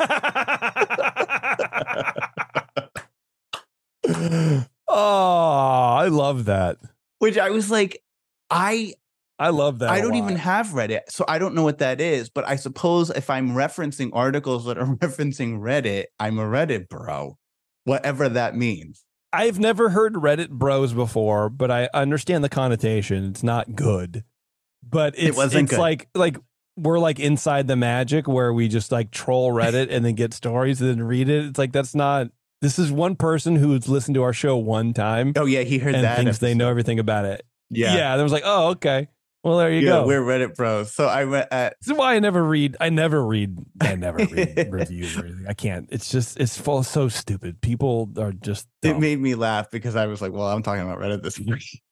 [SPEAKER 2] I love that.
[SPEAKER 3] Which I was like, I...
[SPEAKER 2] I love that.
[SPEAKER 3] I don't even have Reddit, so I don't know what that is. But I suppose if I'm referencing articles that are referencing Reddit, I'm a Reddit bro, whatever that means.
[SPEAKER 2] I've never heard Reddit bros before, but I understand the connotation. It's not good, but it's,
[SPEAKER 3] it wasn't
[SPEAKER 2] it's
[SPEAKER 3] good.
[SPEAKER 2] like like we're like inside the magic where we just like troll Reddit and then get stories and then read it. It's like that's not. This is one person who's listened to our show one time.
[SPEAKER 3] Oh yeah, he heard
[SPEAKER 2] and
[SPEAKER 3] that.
[SPEAKER 2] Thinks
[SPEAKER 3] episode.
[SPEAKER 2] They know everything about it.
[SPEAKER 3] Yeah,
[SPEAKER 2] yeah. There was like, oh okay. Well, there you
[SPEAKER 3] yeah,
[SPEAKER 2] go.
[SPEAKER 3] We're Reddit bros. So I went at.
[SPEAKER 2] This is why I never read. I never read. I never read reviews or anything. I can't. It's just. It's full, so stupid. People are just. Dumb.
[SPEAKER 3] It made me laugh because I was like, "Well, I'm talking about Reddit this week."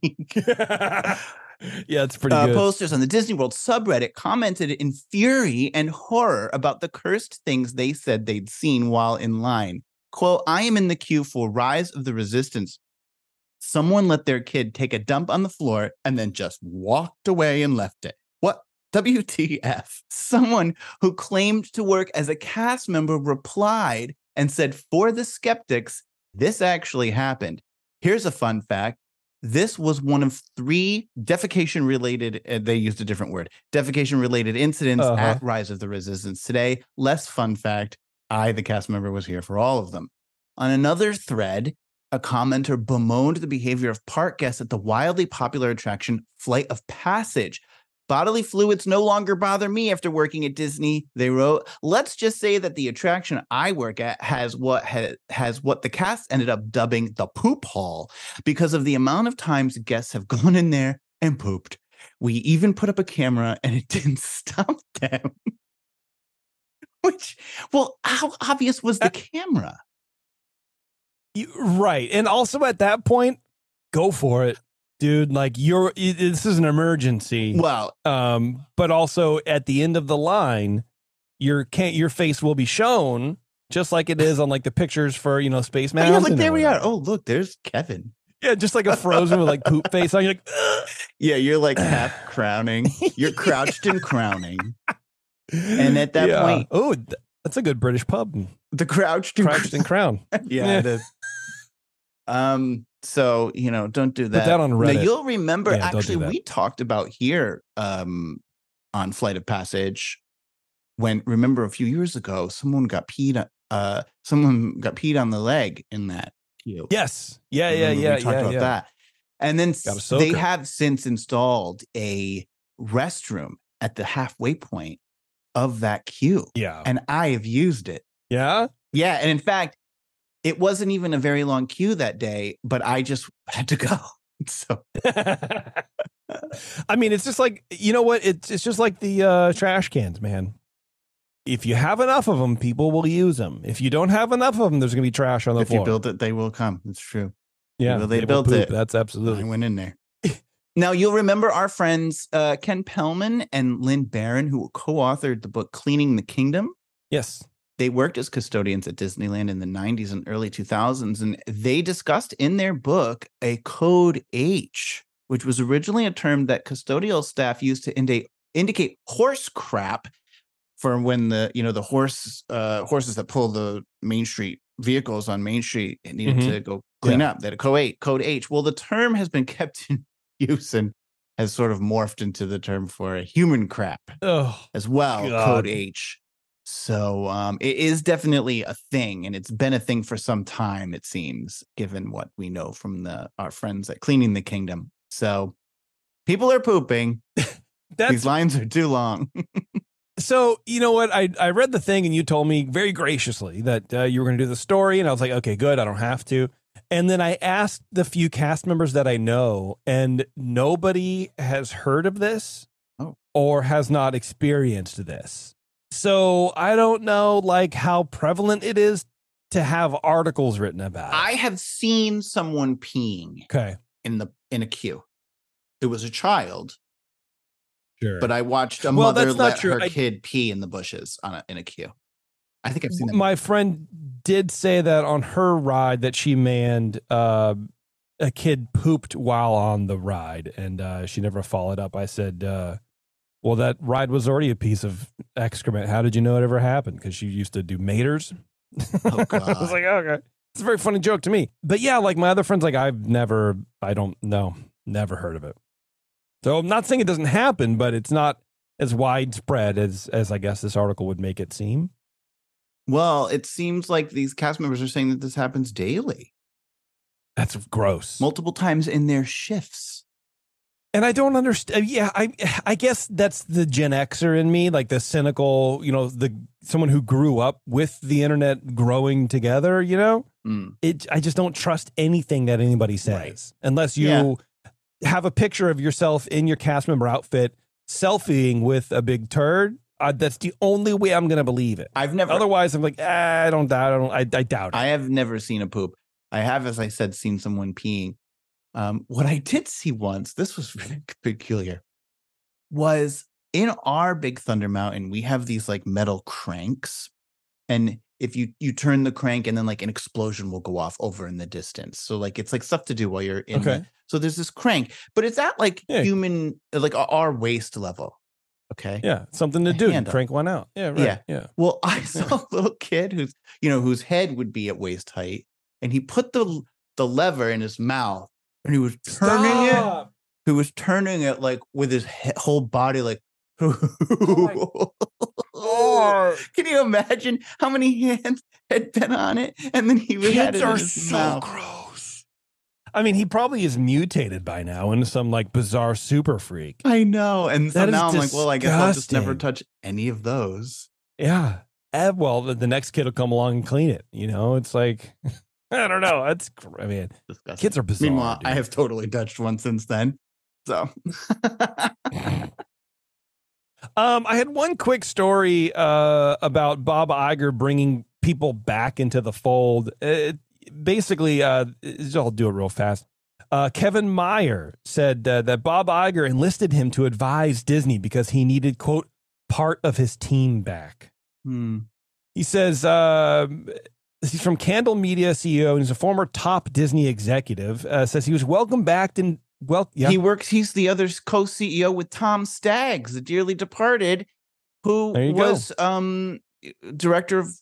[SPEAKER 2] Yeah, it's pretty
[SPEAKER 3] uh,
[SPEAKER 2] good.
[SPEAKER 3] Posters on the Disney World subreddit commented in fury and horror about the cursed things they said they'd seen while in line. Quote: "I am in the queue for Rise of the Resistance. Someone let their kid take a dump on the floor and then just walked away and left it. What? W T F? Someone who claimed to work as a cast member replied and said, for the skeptics, this actually happened. Here's a fun fact. This was one of three defecation-related, uh, they used a different word, defecation-related incidents
[SPEAKER 2] uh-huh.
[SPEAKER 3] at Rise of the Resistance today. Less fun fact, I, the cast member, was here for all of them. On another thread, A commenter bemoaned the behavior of park guests at the wildly popular attraction Flight of Passage. Bodily fluids no longer bother me after working at Disney, they wrote. Let's just say that the attraction I work at has what ha- has what the cast ended up dubbing the poop hall because of the amount of times guests have gone in there and pooped. We even put up a camera and it didn't stop them. Which, well, how obvious was the camera?
[SPEAKER 2] You, right. And also at that point, go for it, dude. Like you're, this is an emergency.
[SPEAKER 3] Well,
[SPEAKER 2] um, but also at the end of the line, your can't your face will be shown just like it is on like the pictures for, you know, Space Mountain.
[SPEAKER 3] yeah, like there we are. Oh, look, there's Kevin.
[SPEAKER 2] Yeah, just like a Frozen with like poop face on. You're like, ugh.
[SPEAKER 3] Yeah, you're like half crowning. You're crouched and crowning. And at that
[SPEAKER 2] yeah.
[SPEAKER 3] point,
[SPEAKER 2] oh, th- that's a good British pub.
[SPEAKER 3] the crouched and,
[SPEAKER 2] Crouched and crown.
[SPEAKER 3] yeah,
[SPEAKER 2] Yeah.
[SPEAKER 3] it is. Um, so you know, don't do that.
[SPEAKER 2] that on Reddit.
[SPEAKER 3] Now, you'll remember
[SPEAKER 2] Yeah, don't do
[SPEAKER 3] actually
[SPEAKER 2] that.
[SPEAKER 3] we talked about here um on Flight of Passage when remember a few years ago someone got peed uh someone got peed on the leg in that queue.
[SPEAKER 2] Yes. Yeah, yeah,
[SPEAKER 3] Remember
[SPEAKER 2] yeah,
[SPEAKER 3] we talked
[SPEAKER 2] yeah,
[SPEAKER 3] about
[SPEAKER 2] yeah.
[SPEAKER 3] that. And then
[SPEAKER 2] Got a
[SPEAKER 3] s- they
[SPEAKER 2] soaker.
[SPEAKER 3] have since installed a restroom at the halfway point of that queue.
[SPEAKER 2] Yeah.
[SPEAKER 3] And I have used it.
[SPEAKER 2] Yeah.
[SPEAKER 3] Yeah. And in fact, it wasn't even a very long queue that day, but I just had to go. So
[SPEAKER 2] I mean, it's just like, you know what? It's it's just like the uh, trash cans, man. If you have enough of them, people will use them. If you don't have enough of them, there's going to be trash on the
[SPEAKER 3] if
[SPEAKER 2] floor.
[SPEAKER 3] you build it, they will come. It's true.
[SPEAKER 2] yeah,
[SPEAKER 3] well, they
[SPEAKER 2] will
[SPEAKER 3] built
[SPEAKER 2] poop.
[SPEAKER 3] it.
[SPEAKER 2] That's
[SPEAKER 3] I
[SPEAKER 2] absolutely.
[SPEAKER 3] went in there. Now, you'll remember our friends uh, Ken Pellman and Lynn Barron, who co-authored the book Cleaning the Kingdom.
[SPEAKER 2] Yes.
[SPEAKER 3] They worked as custodians at Disneyland in the nineties and early two thousands, and they discussed in their book a Code H, which was originally a term that custodial staff used to indi- indicate horse crap for when the, you know, the horse uh, horses that pull the Main Street vehicles on Main Street needed
[SPEAKER 2] Mhm.
[SPEAKER 3] to go clean
[SPEAKER 2] Yeah.
[SPEAKER 3] up. They had a Code H. Code H. Well, the term has been kept in use and has sort of morphed into the term for a human crap
[SPEAKER 2] Oh,
[SPEAKER 3] as well,
[SPEAKER 2] God.
[SPEAKER 3] Code H. So um, it is definitely a thing, and it's been a thing for some time, it seems, given what we know from the our friends at Cleaning the Kingdom. So people are pooping.
[SPEAKER 2] that's
[SPEAKER 3] These lines are too long.
[SPEAKER 2] so. You know what? I I read the thing, and you told me very graciously that uh, you were going to do the story, and I was like, okay, good. I don't have to. And then I asked the few cast members that I know, and nobody has heard of this
[SPEAKER 3] Oh.
[SPEAKER 2] or has not experienced this. So I don't know, like, how prevalent it is to have articles written about it.
[SPEAKER 3] I have seen someone peeing
[SPEAKER 2] Okay,
[SPEAKER 3] in the in a queue. It was a child,
[SPEAKER 2] sure.
[SPEAKER 3] but I watched a
[SPEAKER 2] Well,
[SPEAKER 3] mother
[SPEAKER 2] that's not
[SPEAKER 3] let
[SPEAKER 2] true.
[SPEAKER 3] her
[SPEAKER 2] I-
[SPEAKER 3] kid pee in the bushes on a, in a queue. I think I've seen that.
[SPEAKER 2] My friend did say that on her ride that she manned, uh, a kid pooped while on the ride, and uh, she never followed up. I said, uh, well, that ride was already a piece of excrement. How did you know it ever happened? Because she used to do maters.
[SPEAKER 3] Oh,
[SPEAKER 2] I was
[SPEAKER 3] God.
[SPEAKER 2] like, okay. It's a very funny joke to me. But yeah, like my other friends, like I've never, I don't know, never heard of it. So I'm not saying it doesn't happen, but it's not as widespread as, as I guess this article would make it seem.
[SPEAKER 3] Well, it seems like these cast members are saying that this happens daily,
[SPEAKER 2] That's gross.
[SPEAKER 3] multiple times in their shifts.
[SPEAKER 2] And I don't understand. Yeah, I I guess that's the Gen Xer in me, like the cynical, you know, the someone who grew up with the internet growing together. You know,
[SPEAKER 3] Mm.
[SPEAKER 2] it. I just don't trust anything that anybody says
[SPEAKER 3] Right.
[SPEAKER 2] unless you
[SPEAKER 3] Yeah.
[SPEAKER 2] have a picture of yourself in your cast member outfit selfieing with a big turd. Uh, that's the only way I'm going to believe it.
[SPEAKER 3] I've never,
[SPEAKER 2] Otherwise, I'm like, ah, I don't doubt. I don't. I, I doubt it.
[SPEAKER 3] I have never seen a poop. I have, as I said, seen someone peeing. Um, what I did see once, this was really peculiar, was in our Big Thunder Mountain, we have these like metal cranks. And if you you turn the crank and then like an explosion will go off over in the distance. So like it's like stuff to do while you're in
[SPEAKER 2] Okay.
[SPEAKER 3] the, so there's this crank, but it's at like
[SPEAKER 2] Yeah.
[SPEAKER 3] human, like our waist level. Okay.
[SPEAKER 2] Yeah, something to do.
[SPEAKER 3] Hand up.
[SPEAKER 2] Crank one out. Yeah, right.
[SPEAKER 3] Yeah.
[SPEAKER 2] Yeah.
[SPEAKER 3] Well, I saw a little kid who's, you know, whose head would be at waist height, and he put the the lever in his mouth, and he was turning it.
[SPEAKER 2] Stop.
[SPEAKER 3] He was turning it like with his he- whole body, like.
[SPEAKER 2] Oh.
[SPEAKER 3] Can you imagine how many hands had been on it? And then he was had
[SPEAKER 2] Kids
[SPEAKER 3] it in
[SPEAKER 2] are
[SPEAKER 3] his
[SPEAKER 2] so
[SPEAKER 3] mouth.
[SPEAKER 2] gross. I mean, he probably is mutated by now into some like bizarre super freak.
[SPEAKER 3] I know. And so
[SPEAKER 2] That is
[SPEAKER 3] now I'm like, well, I guess I'll just never
[SPEAKER 2] disgusting.
[SPEAKER 3] touch any of those.
[SPEAKER 2] Yeah. Eh, well, the, the next kid will come along and clean it. You know, it's like, I don't know. That's, cr- I mean,
[SPEAKER 3] Disgusting.
[SPEAKER 2] kids are bizarre.
[SPEAKER 3] Meanwhile,
[SPEAKER 2] dude.
[SPEAKER 3] I have totally touched one since then. So
[SPEAKER 2] Um, I had one quick story uh, about Bob Iger bringing people back into the fold. It, basically, uh, I'll do it real fast. Uh, Kevin Meyer said uh, that Bob Iger enlisted him to advise Disney because he needed, quote, part of his team back.
[SPEAKER 3] hmm.
[SPEAKER 2] He says uh, he's from Candle Media C E O and he's a former top Disney executive. Uh, says he was welcomed back in well, yeah.
[SPEAKER 3] He works, he's the other co-C E O with Tom Staggs, the dearly departed, who
[SPEAKER 2] There you go.
[SPEAKER 3] was um director of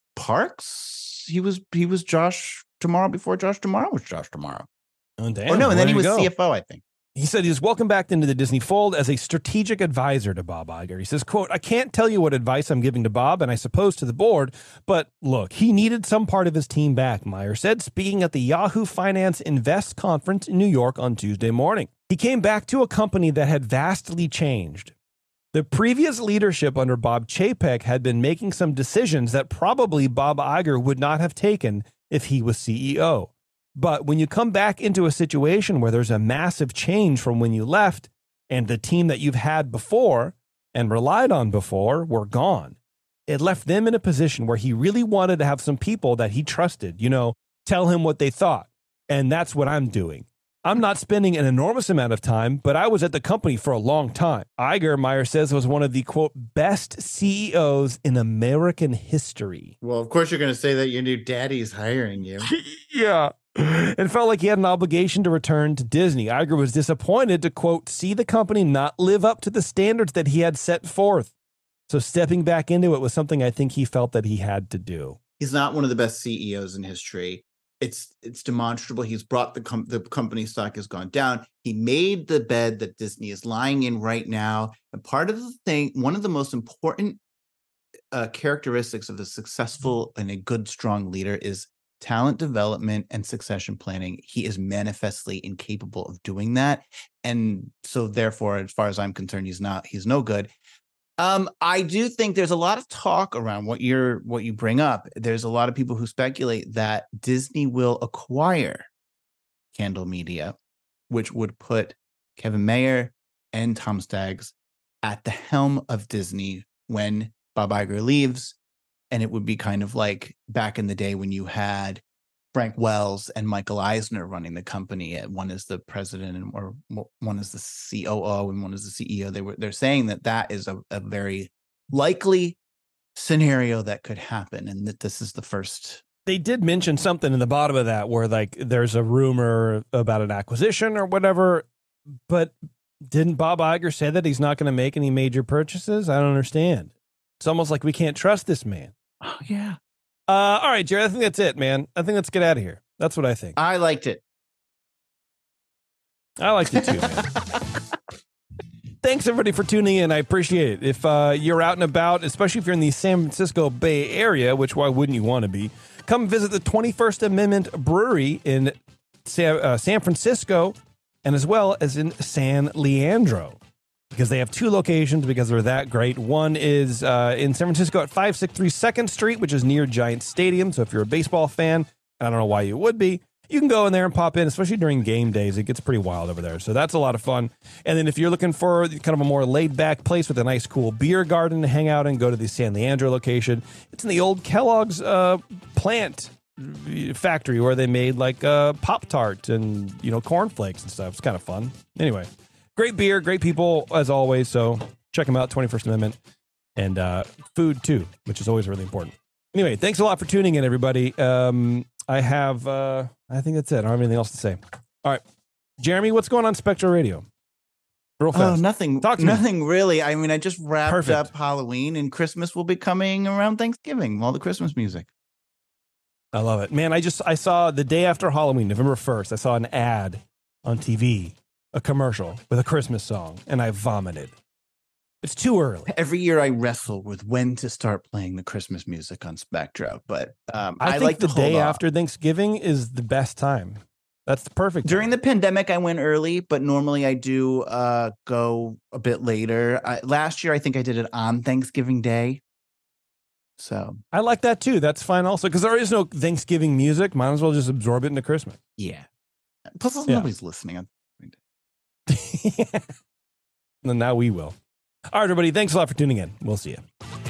[SPEAKER 3] parks. He was he was Josh Tomorrow before Josh Tomorrow was Josh Tomorrow.
[SPEAKER 2] Oh, damn.
[SPEAKER 3] Oh no, and then
[SPEAKER 2] There
[SPEAKER 3] he
[SPEAKER 2] you
[SPEAKER 3] was
[SPEAKER 2] go.
[SPEAKER 3] C F O, I think.
[SPEAKER 2] He said he was welcomed back into the Disney fold as a strategic advisor to Bob Iger. He says, quote, I can't tell you what advice I'm giving to Bob and I suppose to the board, but look, he needed some part of his team back, Meyer said, speaking at the Yahoo Finance Invest conference in New York on Tuesday morning. He came back to a company that had vastly changed. The previous leadership under Bob Chapek had been making some decisions that probably Bob Iger would not have taken if he was C E O. But when you come back into a situation where there's a massive change from when you left and the team that you've had before and relied on before were gone, it left them in a position where he really wanted to have some people that he trusted, you know, tell him what they thought. And that's what I'm doing. I'm not spending an enormous amount of time, but I was at the company for a long time. Iger, Meyer says, was one of the, quote, best C E Os in American history.
[SPEAKER 3] Well, of course you're going to say that your new daddy's hiring you.
[SPEAKER 2] Yeah. It felt like he had an obligation to return to Disney. Iger was disappointed to, quote, see the company not live up to the standards that he had set forth. So stepping back into it was something I think he felt that he had to do.
[SPEAKER 3] He's not one of the best C E Os in history. It's it's demonstrable. He's brought the com- the company stock has gone down. He made the bed that Disney is lying in right now. And part of the thing, one of the most important uh, characteristics of a successful and a good, strong leader is talent development and succession planning. He is manifestly incapable of doing that. And so therefore, as far as I'm concerned, he's not, he's no good. Um, I do think there's a lot of talk around what you're what you bring up. There's a lot of people who speculate that Disney will acquire Candle Media, which would put Kevin Mayer and Tom Staggs at the helm of Disney when Bob Iger leaves. And it would be kind of like back in the day when you had Frank Wells and Michael Eisner running the company. One is the president and or one is the C O O and one is the C E O. They were they're saying that that is a, a very likely scenario that could happen, and that this is the first.
[SPEAKER 2] They did mention something in the bottom of that where like there's a rumor about an acquisition or whatever, but didn't Bob Iger say that he's not going to make any major purchases? I don't understand. It's almost like we can't trust this man.
[SPEAKER 3] Oh yeah,
[SPEAKER 2] Uh, all right, Jared, I think that's it, man. I think let's get out of here. That's what I think.
[SPEAKER 3] I liked it.
[SPEAKER 2] I liked it too, man. Thanks, everybody, for tuning in. I appreciate it. If uh, you're out and about, especially if you're in the San Francisco Bay Area, which why wouldn't you want to be, come visit the twenty-first Amendment Brewery in San, uh, San Francisco and as well as in San Leandro, because they have two locations because they're that great. One is uh, in San Francisco at five sixty-three second Street, which is near Giant Stadium. So if you're a baseball fan, I don't know why you would be, you can go in there and pop in, especially during game days. It gets pretty wild over there. So that's a lot of fun. And then if you're looking for kind of a more laid back place with a nice, cool beer garden to hang out in, go to the San Leandro location. It's in the old Kellogg's uh, plant factory where they made like uh, Pop-Tart and, you know, cornflakes and stuff. It's kind of fun. Anyway, great beer, great people as always. So check them out, twenty-first Amendment, and uh, food too, which is always really important. Anyway, thanks a lot for tuning in, everybody. Um, I have, uh, I think that's it. I don't have anything else to say. All right, Jeremy, what's going on Spectral Radio? Real fast.
[SPEAKER 3] Oh, nothing.
[SPEAKER 2] Talk to me.
[SPEAKER 3] nothing really. I mean, I just wrapped
[SPEAKER 2] Perfect.
[SPEAKER 3] up Halloween, and Christmas will be coming around Thanksgiving. All the Christmas music.
[SPEAKER 2] I love it, man. I just I saw the day after Halloween, November first. I saw an ad on T V, a commercial with a Christmas song, and I vomited. It's too early.
[SPEAKER 3] Every year, I wrestle with when to start playing the Christmas music on Spectra, but um,
[SPEAKER 2] I,
[SPEAKER 3] I,
[SPEAKER 2] think
[SPEAKER 3] like
[SPEAKER 2] the
[SPEAKER 3] to hold
[SPEAKER 2] day
[SPEAKER 3] off.
[SPEAKER 2] after Thanksgiving is the best time. That's the perfect
[SPEAKER 3] During
[SPEAKER 2] time.
[SPEAKER 3] the pandemic, I went early, but normally I do uh, go a bit later. I, last year, I think I did it on Thanksgiving Day. So
[SPEAKER 2] I like that too. That's fine also because there is no Thanksgiving music. Might as well just absorb it into Christmas.
[SPEAKER 3] yeah. Plus,
[SPEAKER 2] Yeah.
[SPEAKER 3] nobody's listening. On
[SPEAKER 2] And now we will. All right, everybody. Thanks a lot for tuning in. We'll see you.